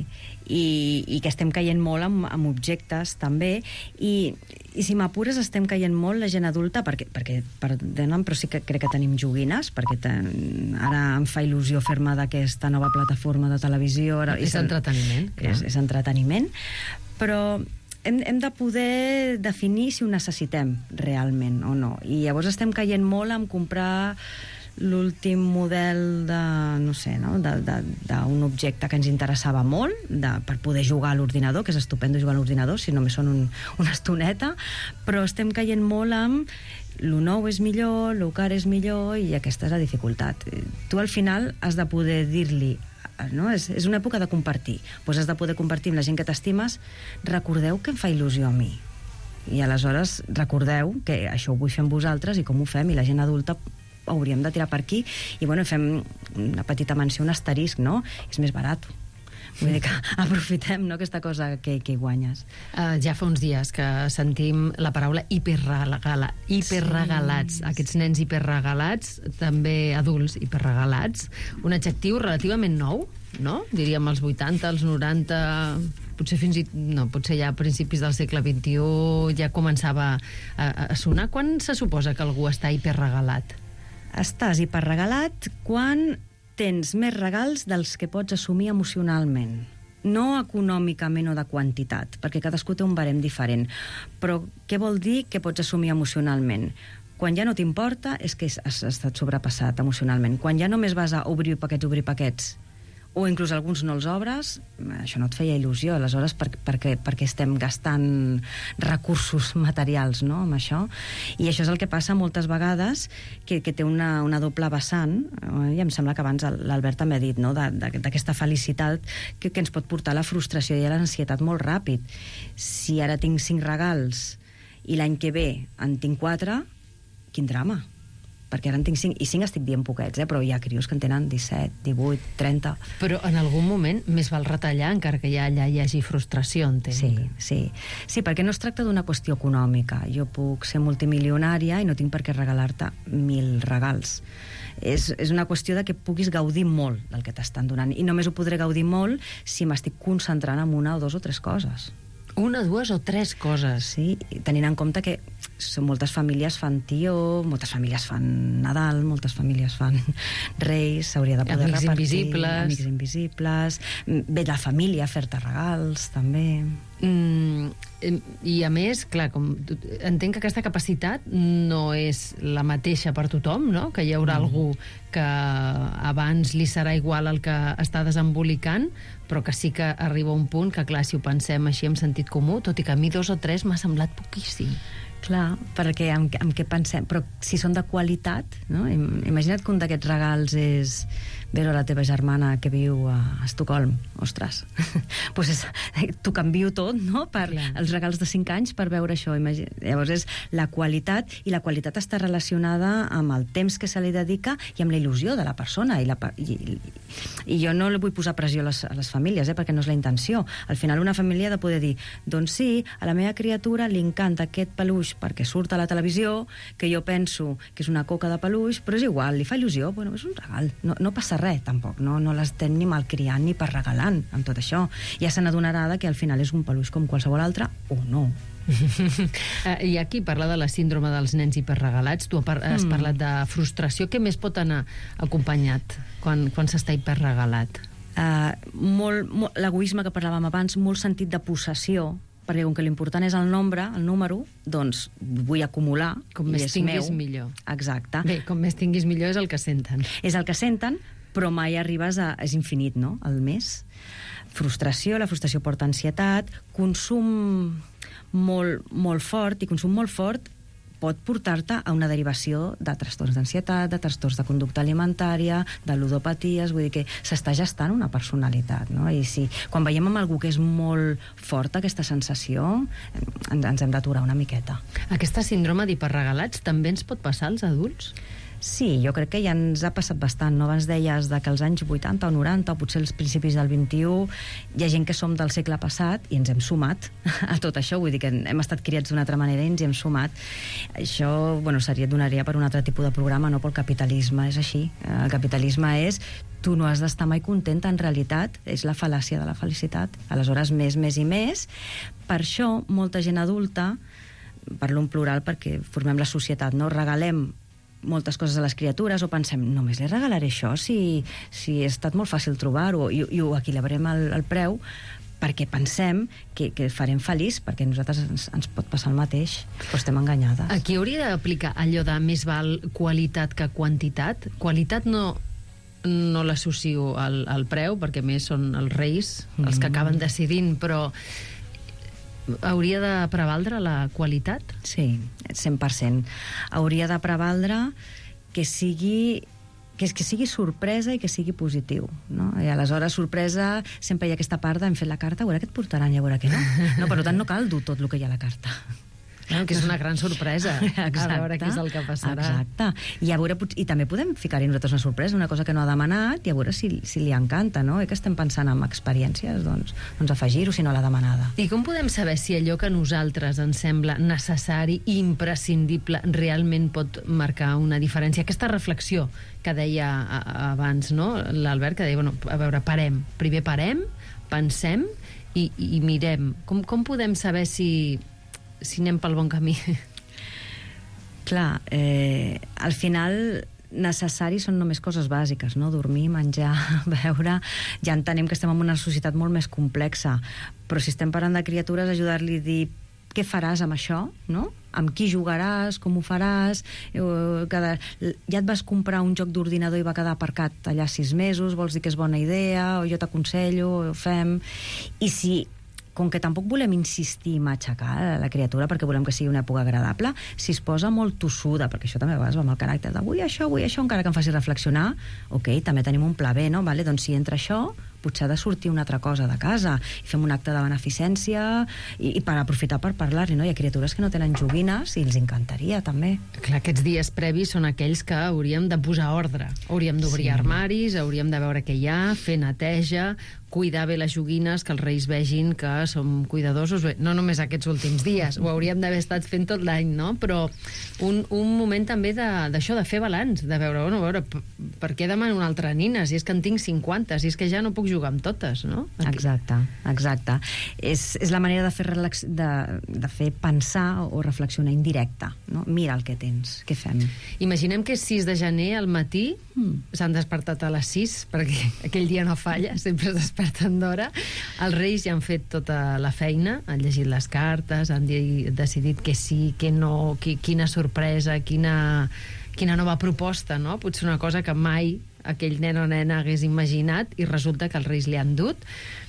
i, i que estem caient molt amb, amb objectes també, i, i si m'apures estem caient molt la gent adulta, perquè, perquè perdona'm, però sí que crec que tenim joguines, perquè ten, ara em fa il·lusió fer-me d'aquesta nova plataforma de televisió. Ara, és entreteniment. És, és entreteniment, però hem, hem de poder definir si ho necessitem realment o no, i llavors estem caient molt en comprar l'últim model de, no sé, no? d'un objecte que ens interessava molt de, per poder jugar a l'ordinador, que és estupendo jugar a l'ordinador, si només són un, una estoneta, però estem caient molt amb lo nou és millor, lo car és millor, i aquesta és la dificultat. Tu al final has de poder dir-li, no? És, és una època de compartir, doncs has de poder compartir amb la gent que t'estimes. Recordeu que em fa il·lusió a mi, i aleshores recordeu que això ho vull fer amb vosaltres i com ho fem, i la gent adulta hauríem de tirar per aquí, i bueno, fem una petita menció, un asterisc, no? És més barat. Vull dir que aprofitem, no?, aquesta cosa que, que hi guanyes. Uh, ja fa uns dies que sentim la paraula hiperregala, hiperregalats. Sí. Aquests nens hiperregalats, també adults hiperregalats, un adjectiu relativament nou, no? Diríem als vuitanta, als noranta, potser fins i no, potser ja a principis del segle vint-i-u ja començava a, a sonar. Quan se suposa que algú està hiperregalat? Estàs hiperregalat quan tens més regals dels que pots assumir emocionalment. No econòmicament o de quantitat, perquè cadascú té un barem diferent. Però què vol dir que pots assumir emocionalment? Quan ja no t'importa és que has estat sobrepassat emocionalment. Quan ja només vas a obrir paquets, obrir paquets, o inclús alguns no els obres, això no et feia il·lusió, aleshores per, perquè, perquè estem gastant recursos materials, no?, amb això. I això és el que passa moltes vegades, que, que té una, una doble vessant, i em sembla que abans l'Albert també ha dit, no?, d'aquesta felicitat que, que ens pot portar a la frustració i a l'ansietat molt ràpid. Si ara tinc cinc regals i l'any que ve en tinc quatre, quin drama. Perquè ara en tinc cinc, i cinc estic dient poquets, eh? Però hi ha crios que en tenen disset, divuit, trenta... Però en algun moment més val retallar, encara que ja allà hi hagi frustració, entenc. Sí, sí. Sí, perquè no es tracta d'una qüestió econòmica. Jo puc ser multimilionària i no tinc per què regalar-te mil regals. És, és una qüestió de que puguis gaudir molt del que t'estan donant, i només ho podré gaudir molt si m'estic concentrant en una o dos o tres coses. Una, dues o tres coses. Sí, tenint en compte que moltes famílies fan tió, moltes famílies fan Nadal, moltes famílies fan Reis, s'hauria de poder amics repartir. Invisibles. Amics invisibles. Ve la família a fer-te regals, també. Mm, i a més, clar, com, entenc que aquesta capacitat no és la mateixa per tothom, no? Que hi haurà mm. algú que abans li serà igual el que està desembolicant, però que sí que arriba un punt que, clar, si ho pensem així amb sentit comú, tot i que a mi dos o tres m'ha semblat poquíssim. Clar, perquè amb, amb què pensem? Però si són de qualitat, no? Imagina't que un d'aquests regals és veure la teva germana que viu a Estocolm. Ostres, pues és, t'ho canvio tot, no?, per Clar. Els regals de cinc anys per veure això. Imagina. Llavors és la qualitat, i la qualitat està relacionada amb el temps que se li dedica i amb la il·lusió de la persona. I, la, i, i jo no li vull posar pressió a les, a les famílies, eh, perquè no és la intenció. Al final una família ha de poder dir, doncs sí, a la meva criatura li encanta aquest peluix perquè surt a la televisió, que jo penso que és una coca de peluix, però és igual, li fa il·lusió, bueno, és un regal, no, no passa res, tampoc, no, no l'estem ni malcriant ni per regalant amb tot això. Ja se n'adonarà que al final és un peluix com qualsevol altre, o no. I aquí parla de la síndrome dels nens hiperregalats. Tu has mm. parlat de frustració. Què més pot anar acompanyat quan, quan s'està hiperregalat? Uh, molt, molt, l'egoisme que parlàvem abans, molt sentit de possessió, perquè com que l'important és el nombre, el número, doncs vull acumular, Com i més és tinguis, meu. millor. Exacte. Bé, com més tinguis, millor és el que senten. És el que senten, però mai arribes a... És infinit, no?, el mes. Frustració, la frustració porta ansietat, consum molt, molt fort, i consum molt fort pot portar-te a una derivació de trastorns d'ansietat, de trastorns de conducta alimentària, de ludopaties, vull dir que s'està gestant una personalitat, no? I si quan veiem amb algú que és molt forta aquesta sensació, ens, ens hem d'aturar una miqueta. Aquesta síndrome d'hiperregalats també ens pot passar als adults? Sí, jo crec que ja ens ha passat bastant, no? Abans deies de que als anys vuitanta o noranta, o potser als principis del vint-i-u, hi ha gent que som del segle passat i ens hem sumat a tot això, vull dir que hem estat criats d'una altra manera i ens hi hem sumat. Això, bueno, seria, donaria per un altre tipus de programa, no pel capitalisme, és així. El capitalisme és tu no has d'estar mai contenta, en realitat és la fal·làcia de la felicitat. Aleshores, més, més i més. Per això, molta gent adulta, parlo en plural perquè formem la societat, no? Regalem moltes coses a les criatures o pensem, només li regalaré això si, si ha estat molt fàcil trobar-ho i, i ho equilibrem el, el preu perquè pensem que, que farem feliç, perquè a nosaltres ens, ens pot passar el mateix, però estem enganyades. Aquí hauria d'aplicar allò de més val qualitat que quantitat. Qualitat no, no l'associo al, al preu, perquè més són els reis els que acaben decidint, però hauria de prevaldre la qualitat? Sí, cent per cent. Hauria de prevaldre que sigui que, que sigui sorpresa i que sigui positiu, no? I aleshores, sorpresa, sempre hi ha aquesta part de hem fet la carta, a veure què et portaran i a veure què no. No, per tant, no cal dur tot el que hi ha a la carta. Bueno, que és una gran sorpresa. Exacte. A veure què és el que passarà. Exacte. I, a veure, I també podem ficar-hi nosaltres una sorpresa, una cosa que no ha demanat, i a veure si, si li encanta, no? I que estem pensant en experiències, doncs, doncs afegir-ho si no l'ha demanada. I com podem saber si allò que a nosaltres ens sembla necessari i imprescindible realment pot marcar una diferència? Aquesta reflexió que deia abans, no? L'Albert, que deia, bueno, a veure, parem. Primer parem, pensem i, i mirem. Com, com podem saber si... si anem pel bon camí? Clar, eh, al final necessari són només coses bàsiques, no? Dormir, menjar, beure. Ja entenem que estem en una societat molt més complexa, però si estem parlant de criatures, ajudar-li a dir què faràs amb això, no? Amb qui jugaràs, com ho faràs, eh, cada... ja et vas comprar un joc d'ordinador i va quedar aparcat allà sis mesos, vols dir que és bona idea, o jo t'aconsello, o fem... I si com que tampoc volem insistir i matxacar la criatura perquè volem que sigui una època agradable, si es posa molt tossuda, perquè això també a vegades va amb el caràcter de vull això, vull això, encara que em faci reflexionar, ok, també tenim un pla B, no? Vale? Doncs si entra això, potser ha de sortir una altra cosa de casa i fem un acte de beneficència i, i per aprofitar per parlar-li, no? Hi ha criatures que no tenen joguines i els encantaria també. Clar, aquests dies previs són aquells que hauríem de posar ordre, hauríem d'obrir sí. armaris, hauríem de veure què hi ha, fer neteja, cuidar bé les joguines, que els reis vegin que som cuidadosos, bé, no només aquests últims dies, ho hauríem d'haver estat fent tot l'any, no? Però un, un moment també d'això, de, de fer balanç, de veure, bueno, a veure, per què demano una altra nina, si és que en tinc cinquanta, si és que ja no puc jugar amb totes, no? Aquí. Exacte, exacte. És, és la manera de fer, relax, de, de fer pensar o reflexionar indirecta, no? Mira el que tens, què fem? Imaginem que és sis de gener al matí, mm. s'han despertat a les sis, perquè aquell dia no falla, sempre es desperten d'hora. Els reis ja han fet tota la feina, han llegit les cartes, han di- decidit que sí, que no, qui, quina sorpresa, quina, quina nova proposta, no? Potser una cosa que mai aquell nen o nena hagués imaginat i resulta que els reis li han dut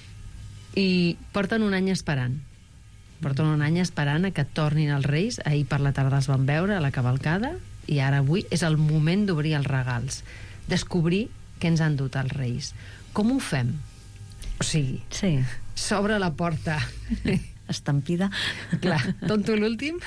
i porten un any esperant. Porten un any esperant a que tornin els reis. Ahir per la tarda els van veure a la cavalcada i ara avui és el moment d'obrir els regals, descobrir què ens han dut els reis. Com ho fem? O sigui, sí. s'obre la porta. Estampida. Clar, tonto l'últim.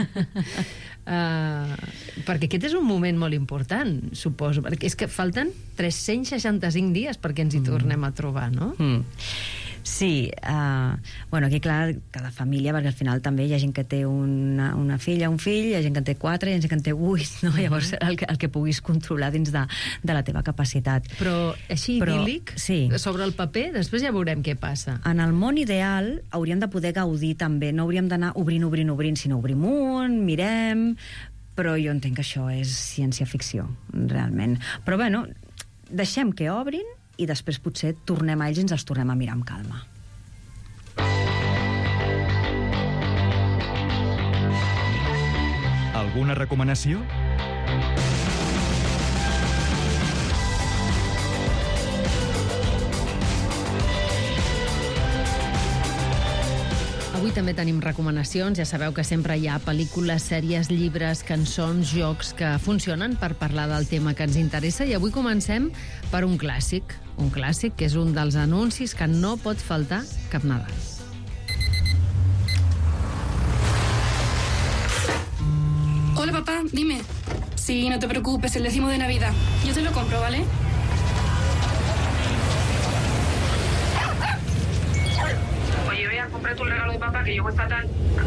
Uh, perquè aquest és un moment molt important, suposo. Perquè és que falten tres-cents seixanta-cinc dies perquè ens hi tornem a trobar, no? Mm. Sí, uh, bueno, aquí clar, cada família, perquè al final també hi ha gent que té una, una filla, un fill, hi ha gent que en té quatre, hi ha gent que en té vuit, no? Uh-huh. Llavors el que, el que puguis controlar dins de, de la teva capacitat. Però així Però, idíl·lic, sí. sobre el paper, després ja veurem què passa. En el món ideal hauríem de poder gaudir també, no hauríem d'anar obrint, obrint, obrint, sinó obrim un, mirem, però jo entenc que això és ciència-ficció, realment. Però bueno, deixem que obrin i després potser tornem a ells i ens els tornem a mirar amb calma. Alguna recomanació? Avui també tenim recomanacions. Ja sabeu que sempre hi ha pel·lícules, sèries, llibres, cançons, jocs que funcionen per parlar del tema que ens interessa. I avui comencem per un clàssic. Un clàssic que és un dels anuncis que no pot faltar cap Nadal. Hola, papá, dime. Sí, no te preocupes, el décimo de Navidad. Yo te lo compro, ¿vale? Oye, vea, cómprate un regalo de papá que llego fatal.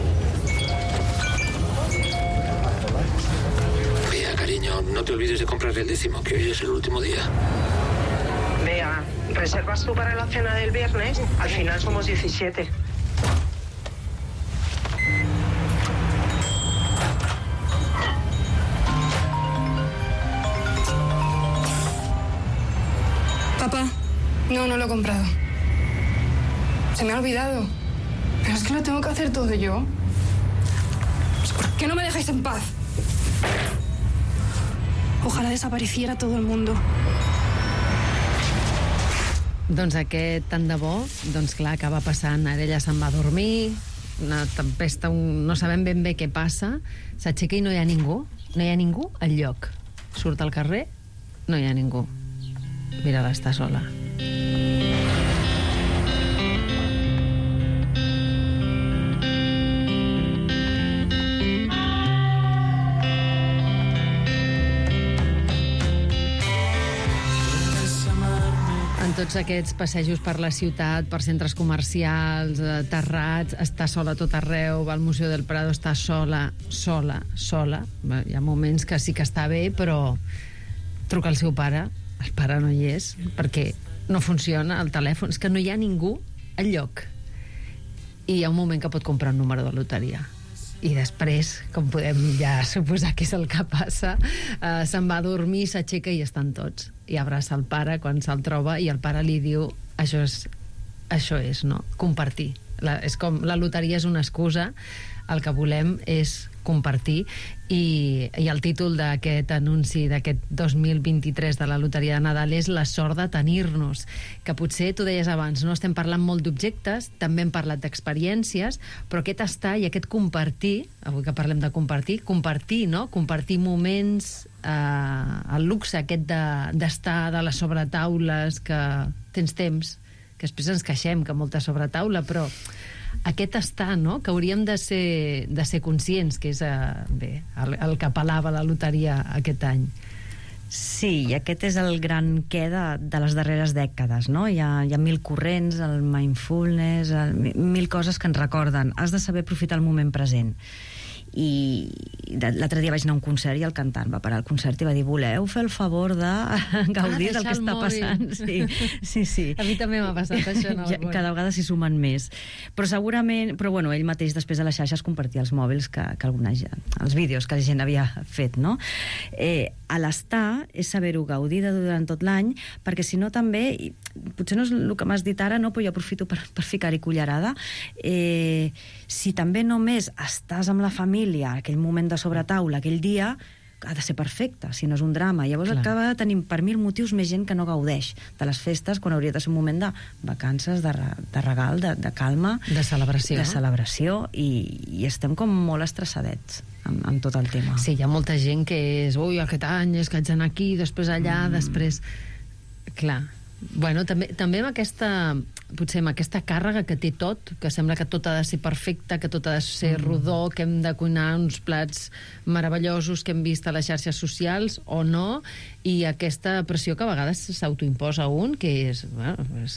Vea, cariño, no te olvides de comprar el décimo, que hoy es el último día. Vea, ¿reservas tú para la cena del viernes? Al final somos diecisiete. Papá, no, no lo he comprado. Se me ha olvidado. Pero es que lo tengo que hacer todo yo. ¿Por qué no me dejáis en paz? Ojalá desapareciera todo el mundo. Doncs aquest tant de bo, doncs clar, acaba passant. Ara ella se'n va a dormir, una tempesta, un... no sabem ben bé què passa, s'aixeca i no hi ha ningú, no hi ha ningú al lloc. Surt al carrer, no hi ha ningú. Mira-la, està sola. En tots aquests passejos per la ciutat, per centres comercials, eh, terrats, està sola a tot arreu, va al Museu del Prado, està sola, sola, sola. Hi ha moments que sí que està bé, però truca al seu pare, el pare no hi és, perquè no funciona el telèfon, és que no hi ha ningú al lloc. I hi ha un moment que pot comprar un número de loteria. I després, com podem ja suposar que és el que passa, eh, se'n va a dormir, s'aixeca i estan tots. I abraça el pare quan se'l troba i el pare li diu això és, això és no? Compartir. La, és com, la loteria és una excusa, el que volem és compartir i, i el títol d'aquest anunci d'aquest dos mil vint-i-tres de la loteria de Nadal és La sort de tenir-nos, que potser tu deies abans, no estem parlant molt d'objectes, també hem parlat d'experiències, però aquest estar i aquest compartir, avui que parlem de compartir, compartir, no? Compartir moments, eh, el luxe aquest de, d'estar de les sobretaules, que tens temps, que després ens queixem que molta sobretaula, però aquest estar, no?, que hauríem de ser, de ser conscients, que és eh, bé, el, el que apel·lava la loteria aquest any. Sí, i aquest és el gran què de, de les darreres dècades, no? Hi ha, hi ha mil corrents, el mindfulness, el, mil coses que ens recorden. Has de saber aprofitar el moment present. I l'altre dia vaig anar a un concert i el cantant va parar el concert i va dir, voleu fer el favor de gaudir ah, del que està passant? Sí, sí, sí. A mi també m'ha passat això. No? Ja, cada vegada s'hi sumen més. Però segurament, però bueno, ell mateix després a les xarxes compartia els mòbils que, que alguna gent, els vídeos que la gent havia fet, no? Eh, a l'estar és saber-ho gaudir durant tot l'any, perquè si no també, i potser no és el que m'has dit ara, no, però jo aprofito per, per ficar-hi cullerada, eh, si també només estàs amb la família, aquell moment de sobretaula, aquell dia, ha de ser perfecte, si no és un drama. Llavors Clar. acaba tenim per mil motius més gent que no gaudeix de les festes, quan hauria de ser un moment de vacances, de, de regal, de, de calma, de celebració, de celebració i, i estem com molt estressadets amb, amb tot el tema. Sí, hi ha molta gent que és, ui, aquest any és que haig d'anar aquí, després allà, mm. després... Clar. Bueno, també, també amb aquesta, potser amb aquesta càrrega que té tot, que sembla que tot ha de ser perfecte, que tot ha de ser mm. rodó, que hem de cuinar uns plats meravellosos que hem vist a les xarxes socials o no, i aquesta pressió que a vegades s'autoimposa un, que és, bueno, és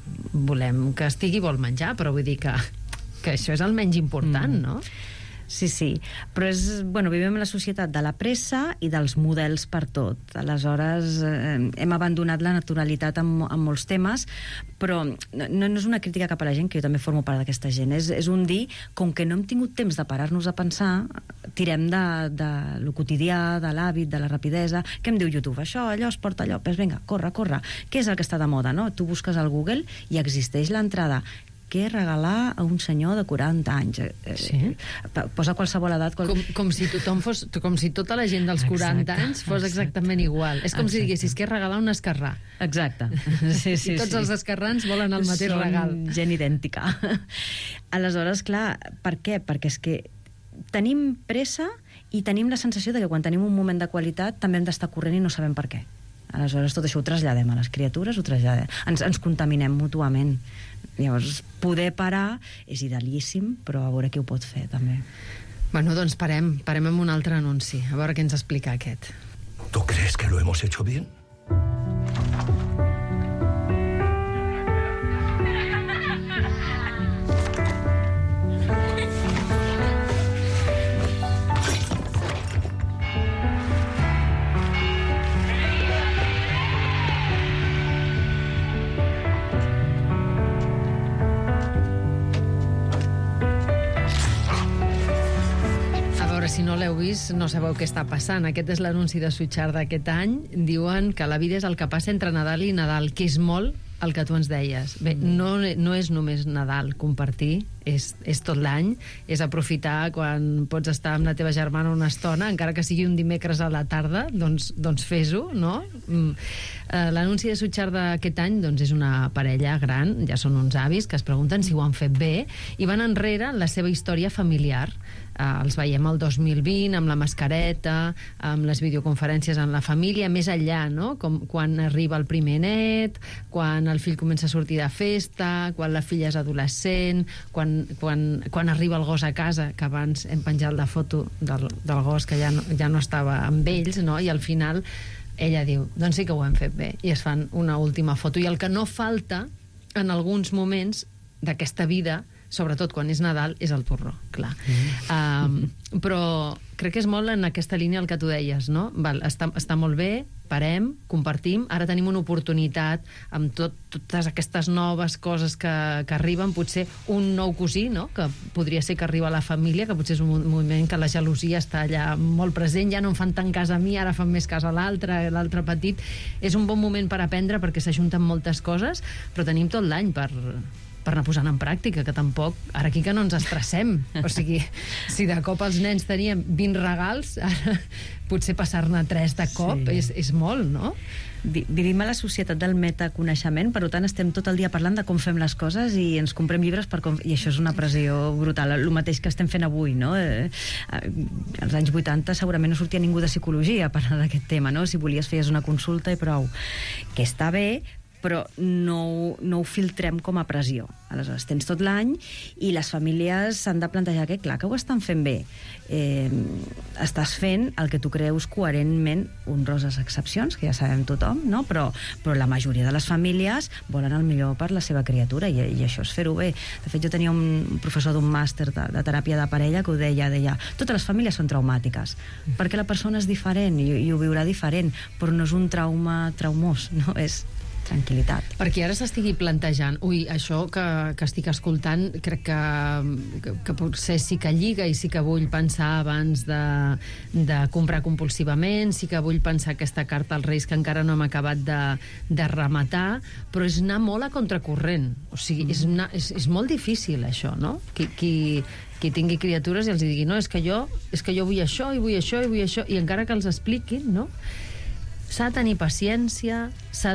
volem que estigui vol menjar, però vull dir que, que això és el menys important, mm. no? Sí, sí, però és, bueno, vivim en la societat de la pressa i dels models per tot. Aleshores, eh, hem abandonat la naturalitat en, en molts temes, però no, no és una crítica cap a la gent, que jo també formo part d'aquesta gent. És, és un dir, com que no hem tingut temps de parar-nos a pensar, tirem de, de lo quotidià, de l'hàbit, de la rapidesa. Què em diu YouTube? Això, allò, es porta allò. Pues vinga, corre, corre. Què és el que està de moda, no? Tu busques al Google i existeix l'entrada. què regalar a un senyor de quaranta anys? Sí. Posa qualsevol edat... Qual... Com, com, si tothom fos, com si tota la gent dels quaranta exacte, anys fos exacte. exactament igual. És com Exacte. si diguessis que regalar un esquerrà. Exacte. Sí, sí, I tots sí. els esquerrans volen el mateix Són regal. gent idèntica. Aleshores, clar, per què? Perquè és que tenim pressa i tenim la sensació de que quan tenim un moment de qualitat també hem d'estar corrent i no sabem per què. Aleshores, tot això ho traslladem a les criatures, ho traslladem. Ens, ens contaminem mútuament. Llavors, poder parar és idealíssim, però a veure qui ho pot fer, també. Bueno, doncs parem, parem amb un altre anunci, a veure què ens explica aquest. ¿Tú crees que lo hemos hecho bien? Si no l'heu vist, no sabeu què està passant. Aquest és l'anunci de Suchard d'aquest any. Diuen que la vida és el que passa entre Nadal i Nadal, que és molt el que tu ens deies. Bé, no, no és només Nadal compartir, és, és tot l'any, és aprofitar quan pots estar amb la teva germana una estona, encara que sigui un dimecres a la tarda, doncs, doncs fes-ho, no? Mm. Eh, l'anunci de Suchard d'aquest any doncs, és una parella gran, ja són uns avis, que es pregunten si ho han fet bé, i van enrere en la seva història familiar. Uh, els veiem el dos mil vint amb la mascareta, amb les videoconferències en la família, més enllà, no? Com quan arriba el primer net, quan el fill comença a sortir de festa, quan la filla és adolescent, quan, quan, quan arriba el gos a casa, que abans hem penjat la foto del, del gos que ja no, ja no estava amb ells, no? I al final ella diu, doncs sí que ho hem fet bé, i es fan una última foto. I el que no falta en alguns moments d'aquesta vida, sobretot quan és Nadal, és el torró, clar. Mm. Um, però crec que és molt en aquesta línia el que tu deies, no? Val, està, està molt bé, parem, compartim, ara tenim una oportunitat amb tot, totes aquestes noves coses que, que arriben, potser un nou cosí, no? Que podria ser que arriba a la família, que potser és un moment que la gelosia està allà molt present, ja no em fan tant cas a mi, ara fan més cas a l'altre, l'altre petit. És un bon moment per aprendre perquè s'ajunten moltes coses, però tenim tot l'any per... per anar posant en pràctica, que tampoc... Ara aquí que no ens estressem. O sigui, si de cop els nens teníem vint regals, ara potser passar-ne tres de cop sí. és, és molt, no? Vivim a la societat del metaconeixement, per tant estem tot el dia parlant de com fem les coses i ens comprem llibres per com... i això és una pressió brutal, el mateix que estem fent avui, no? Eh, als anys vuitanta segurament no sortia ningú de psicologia a parlar d'aquest tema, no? Si volies feies una consulta i prou. Que està bé, però no, no ho filtrem com a pressió. Aleshores, tens tot l'any i les famílies s'han de plantejar que, clar, que ho estan fent bé. Eh, estàs fent el que tu creus coherentment, honroses excepcions, que ja sabem tothom, no? però, però la majoria de les famílies volen el millor per la seva criatura i, i això és fer-ho bé. De fet, jo tenia un professor d'un màster de, de teràpia de parella que ho deia, deia, totes les famílies són traumàtiques, perquè la persona és diferent i, i ho viurà diferent, però no és un trauma traumós, no? És tranquil·litat. Perquè ara s'estigui plantejant, ui, això que, que estic escoltant crec que, que, que potser sí que lliga i sí que vull pensar abans de, de comprar compulsivament, sí que vull pensar aquesta carta als Reis que encara no hem acabat de, de rematar, però és anar molt a contracorrent. O sigui, és, una, és, és molt difícil això, no? Qui, qui, qui tingui criatures i els digui, no, és que jo, és que jo vull això, i vull això, i vull això, i encara que els expliquin, no? S'ha de tenir paciència, s'ha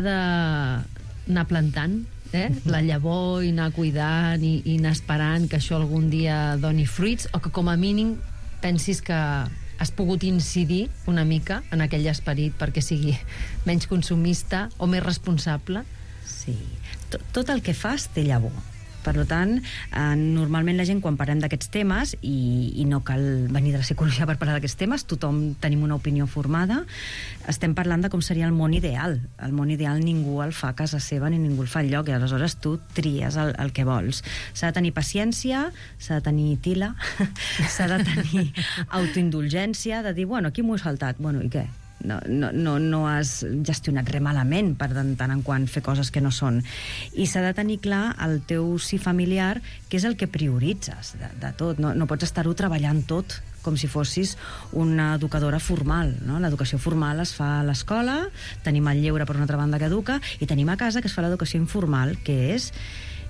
d'anar plantant, eh? la llavor, i anar cuidant, i, i anar esperant que això algun dia doni fruits, o que com a mínim pensis que has pogut incidir una mica en aquell esperit perquè sigui menys consumista o més responsable. Sí, tot, tot el que fas té llavor. Per tant, eh, normalment la gent, quan parlem d'aquests temes, i, i no cal venir de la psicologia per parlar d'aquests temes, tothom tenim una opinió formada, estem parlant de com seria el món ideal. El món ideal ningú el fa a casa seva ni ningú el fa enlloc, i aleshores tu tries el, el que vols. S'ha de tenir paciència, s'ha de tenir tila, s'ha de tenir autoindulgència, de dir, bueno, aquí m'ho he saltat, bueno, i què? No, no, no, no has gestionat res malament per de tant en quant fer coses que no són. I s'ha de tenir clar el teu sí familiar, que és el que prioritzes de, de tot. No, no pots estar-ho treballant tot com si fossis una educadora formal, no? L'educació formal es fa a l'escola, tenim el lleure per una altra banda que educa, i tenim a casa que es fa l'educació informal, que és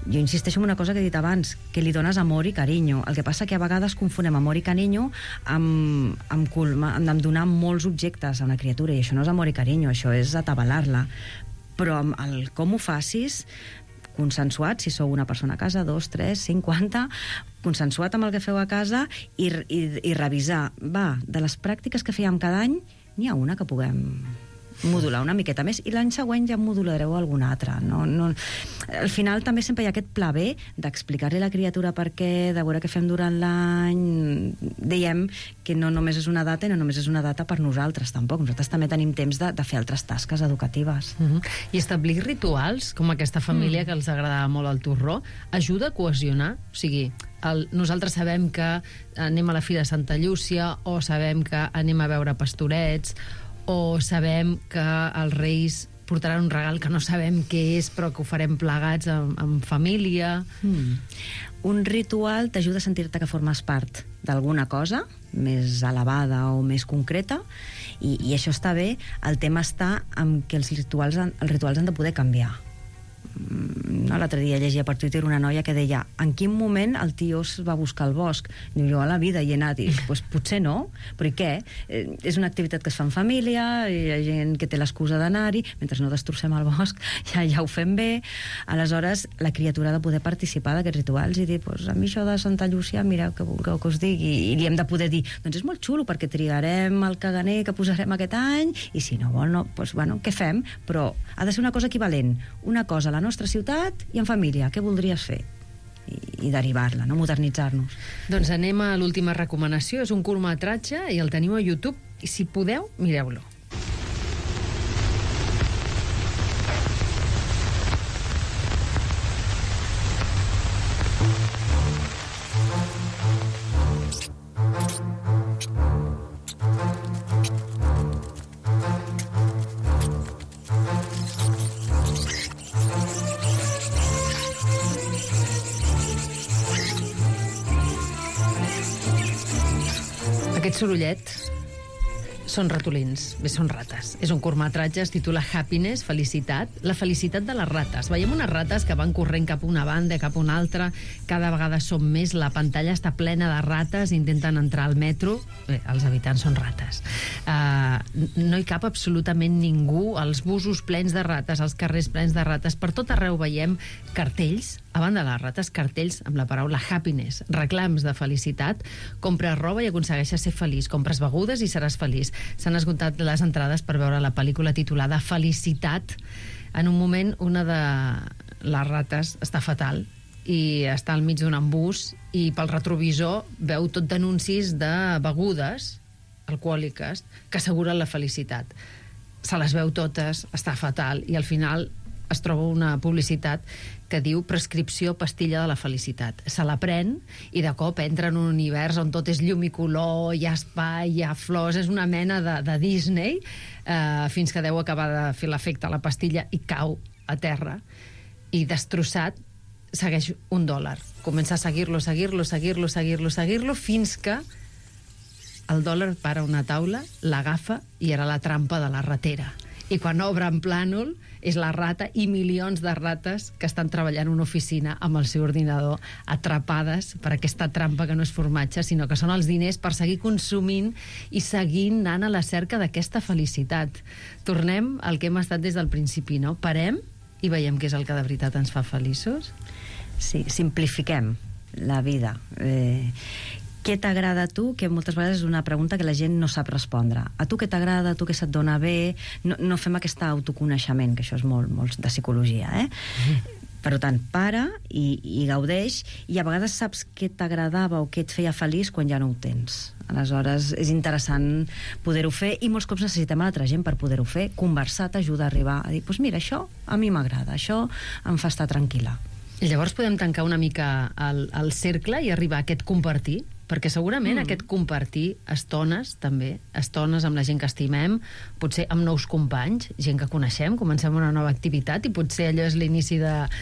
jo insisteixo en una cosa que he dit abans, que li dones amor i carinyo. El que passa que a vegades confonem amor i carinyo amb, amb, culma, amb donar molts objectes a una criatura, i això no és amor i carinyo, això és atabalar-la. Però amb el com ho facis, consensuat, si sou una persona a casa, dos, tres, cinquanta, consensuat amb el que feu a casa i, i, i revisar, va, de les pràctiques que fèiem cada any, n'hi ha una que puguem modular una miqueta més, i l'any següent ja modulareu alguna altra. No, no... Al final també sempre hi ha aquest pla B d'explicar-li a la criatura per què, de veure què fem durant l'any. Dèiem que no només és una data i no només és una data per nosaltres, tampoc. Nosaltres també tenim temps de, de fer altres tasques educatives. Uh-huh. I establir rituals, com aquesta família mm. que els agradava molt al torró, ajuda a cohesionar? O sigui, el, nosaltres sabem que anem a la Fira de Santa Llúcia, o sabem que anem a veure pastorets, o sabem que els Reis portaran un regal que no sabem què és, però que ho farem plegats en, en família. Mm. Un ritual t'ajuda a sentir-te que formes part d'alguna cosa més elevada o més concreta, i, i això està bé. El tema està en que els rituals, han, els rituals han de poder canviar. No, l'altre dia llegia per Twitter una noia que deia: en quin moment el tio es va buscar al bosc? Diu, jo a la vida hi he anat. I dic, pues, potser no, però i què? Eh, és una activitat que es fa en família, hi ha gent que té l'excusa d'anar-hi, mentre no destrossem el bosc ja, ja ho fem bé. Aleshores, la criatura ha de poder participar d'aquests rituals i dir, pues, a mi això de Santa Llúcia, mira, que vulgueu que us digui, i li hem de poder dir, doncs és molt xulo perquè triarem el caganer que posarem aquest any, i si no vol, no, pues, bueno, què fem? Però ha de ser una cosa equivalent, una cosa a la nostra ciutat i en família. Què voldries fer? I, i derivar-la, no? Modernitzar-nos. Doncs anem a l'última recomanació. És un curtmetratge i el teniu a YouTube, i si podeu, mireu-lo. Aquest sorollet són ratolins, bé, són rates. És un curtmetratge, es titula Happiness, felicitat, la felicitat de les rates. Veiem unes rates que van corrent cap a una banda, cap a una altra, cada vegada són més, la pantalla està plena de rates, intenten entrar al metro, bé, els habitants són rates. Uh, no hi cap absolutament ningú, els busos plens de rates, els carrers plens de rates, per tot arreu veiem cartells, a banda de les rates, cartells amb la paraula happiness, reclams de felicitat, compres roba i aconsegueixes ser feliç, compres begudes i seràs feliç. S'han esgotat les entrades per veure la pel·lícula titulada Felicitat. En un moment, una de les rates està fatal i està al mig d'un embús i pel retrovisor veu tot d'anuncis de begudes alcohòliques que asseguren la felicitat. Se les veu totes, està fatal, i al final es troba una publicitat que diu prescripció pastilla de la felicitat. Se la pren i de cop entra en un univers on tot és llum i color, hi ha espai, hi ha flors, és una mena de, de Disney, eh, fins que deu acabar de fer l'efecte a la pastilla i cau a terra, i destrossat segueix un dòlar. Comença a seguir-lo, seguir-lo, seguir-lo, seguir-lo, seguir-lo, fins que el dòlar para una taula, l'agafa i era la trampa de la ratera. I quan obre en plànol és la rata i milions de rates que estan treballant en una oficina amb el seu ordinador atrapades per aquesta trampa que no és formatge, sinó que són els diners per seguir consumint i seguint anant a la cerca d'aquesta felicitat. Tornem al que hem estat des del principi, no? Parem i veiem què és el que de veritat ens fa feliços. Sí, simplifiquem la vida. Eh, què t'agrada a tu? Que moltes vegades és una pregunta que la gent no sap respondre. A tu què t'agrada? A tu què se't dona bé? No, no fem aquest autoconeixement, que això és molt, molt de psicologia, eh? Mm. Per tant, para i, i gaudeix, i a vegades saps què t'agradava o què et feia feliç quan ja no ho tens. Aleshores, és interessant poder-ho fer, i molts cops necessitem a l'altra gent per poder-ho fer. Conversar t'ajuda a arribar a dir, doncs mira, això a mi m'agrada, això em fa estar tranquil·la. I llavors podem tancar una mica el, el cercle i arribar a aquest compartir, perquè segurament mm. aquest compartir estones, també, estones amb la gent que estimem, potser amb nous companys, gent que coneixem, comencem una nova activitat, i potser allò és l'inici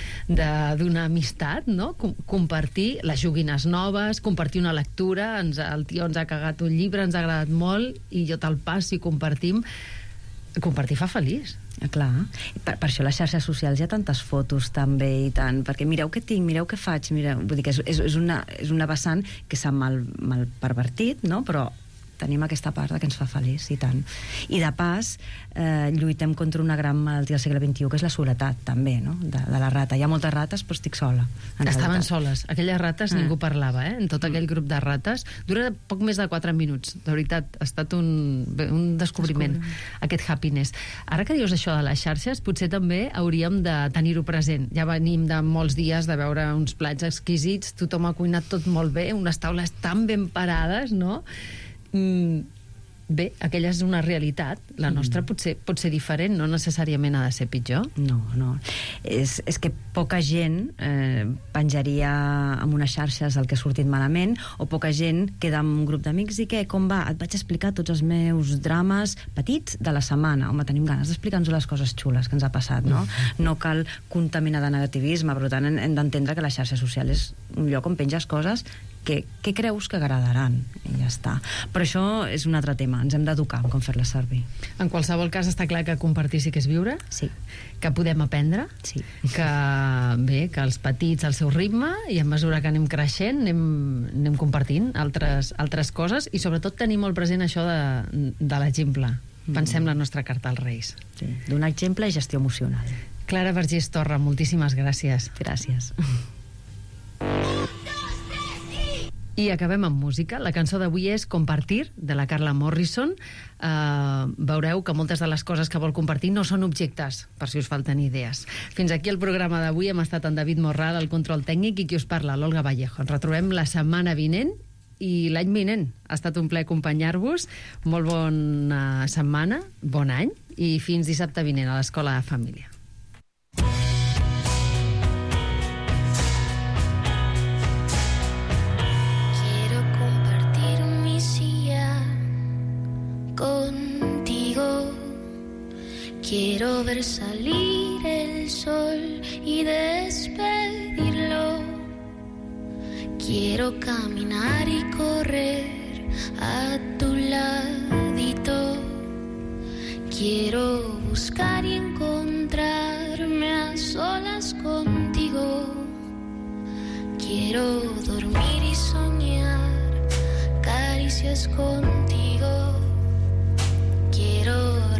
d'una amistat, no? Com, compartir les joguines noves, compartir una lectura, ens, el tio ens ha cagat un llibre, ens ha agradat molt, i jo te'l passo i compartim. Compartir fa feliç. Clar, per, per això a les xarxes socials hi ha tantes fotos també i tant, perquè mireu què tinc, mireu què faig, mireu, vull dir que és, és, és, una, és una vessant que s'ha mal, mal pervertit, no? Però tenim aquesta part que ens fa feliç, i tant. I de pas, eh, lluitem contra una gran malaltia del segle vint-i-u, que és la soledat, també, no? De, de la rata. Hi ha moltes rates, però estic sola. Estaven realitat. soles. Aquelles rates eh. ningú parlava, eh? En tot aquell grup de rates. Dura poc més de quatre minuts. De veritat, ha estat un, un descobriment, descobriment, aquest happiness. Ara que dius això de les xarxes, potser també hauríem de tenir-ho present. Ja venim de molts dies de veure uns plats exquisits, tothom ha cuinat tot molt bé, unes taules tan ben parades, no? Bé, aquella és una realitat. La nostra mm. potser pot ser diferent, no necessàriament ha de ser pitjor. No, no. És, és que poca gent eh, penjaria en unes xarxes el que ha sortit malament, o poca gent queda amb un grup d'amics i què, com va? Et vaig explicar tots els meus drames petits de la setmana. Home, tenim ganes d'explicar-nos les coses xules que ens ha passat, no? Mm. No cal contaminar de negativisme, per tant hem d'entendre que la xarxa social és un lloc on penges coses que, que creus que agradaran, i ja està. Però això és un altre tema, ens hem d'educar com fer-la servir. En qualsevol cas està clar que compartir sí que és viure, sí, que podem aprendre, sí, que bé, que els petits al seu ritme, i a mesura que anem creixent anem, anem compartint altres, altres coses, i sobretot tenir molt present això de, de l'exemple. Pensem mm. la nostra carta als Reis. Sí. Donar exemple i gestió emocional. Clara Vergés Torra, moltíssimes gràcies. Gràcies. I acabem amb música. La cançó d'avui és Compartir, de la Carla Morrison. Uh, veureu que moltes de les coses que vol compartir no són objectes, per si us falten idees. Fins aquí el programa d'avui. Hem estat en David Morral, el control tècnic, i qui us parla, l'Olga Vallejo. Ens retrobem la setmana vinent i l'any vinent. Ha estat un plaer acompanyar-vos. Molt bona setmana, bon any, i fins dissabte vinent a l'Escola de Família. Quiero ver salir el sol y despedirlo. Quiero caminar y correr a tu ladito. Quiero buscar y encontrarme a solas contigo. Quiero dormir y soñar caricias contigo. Quiero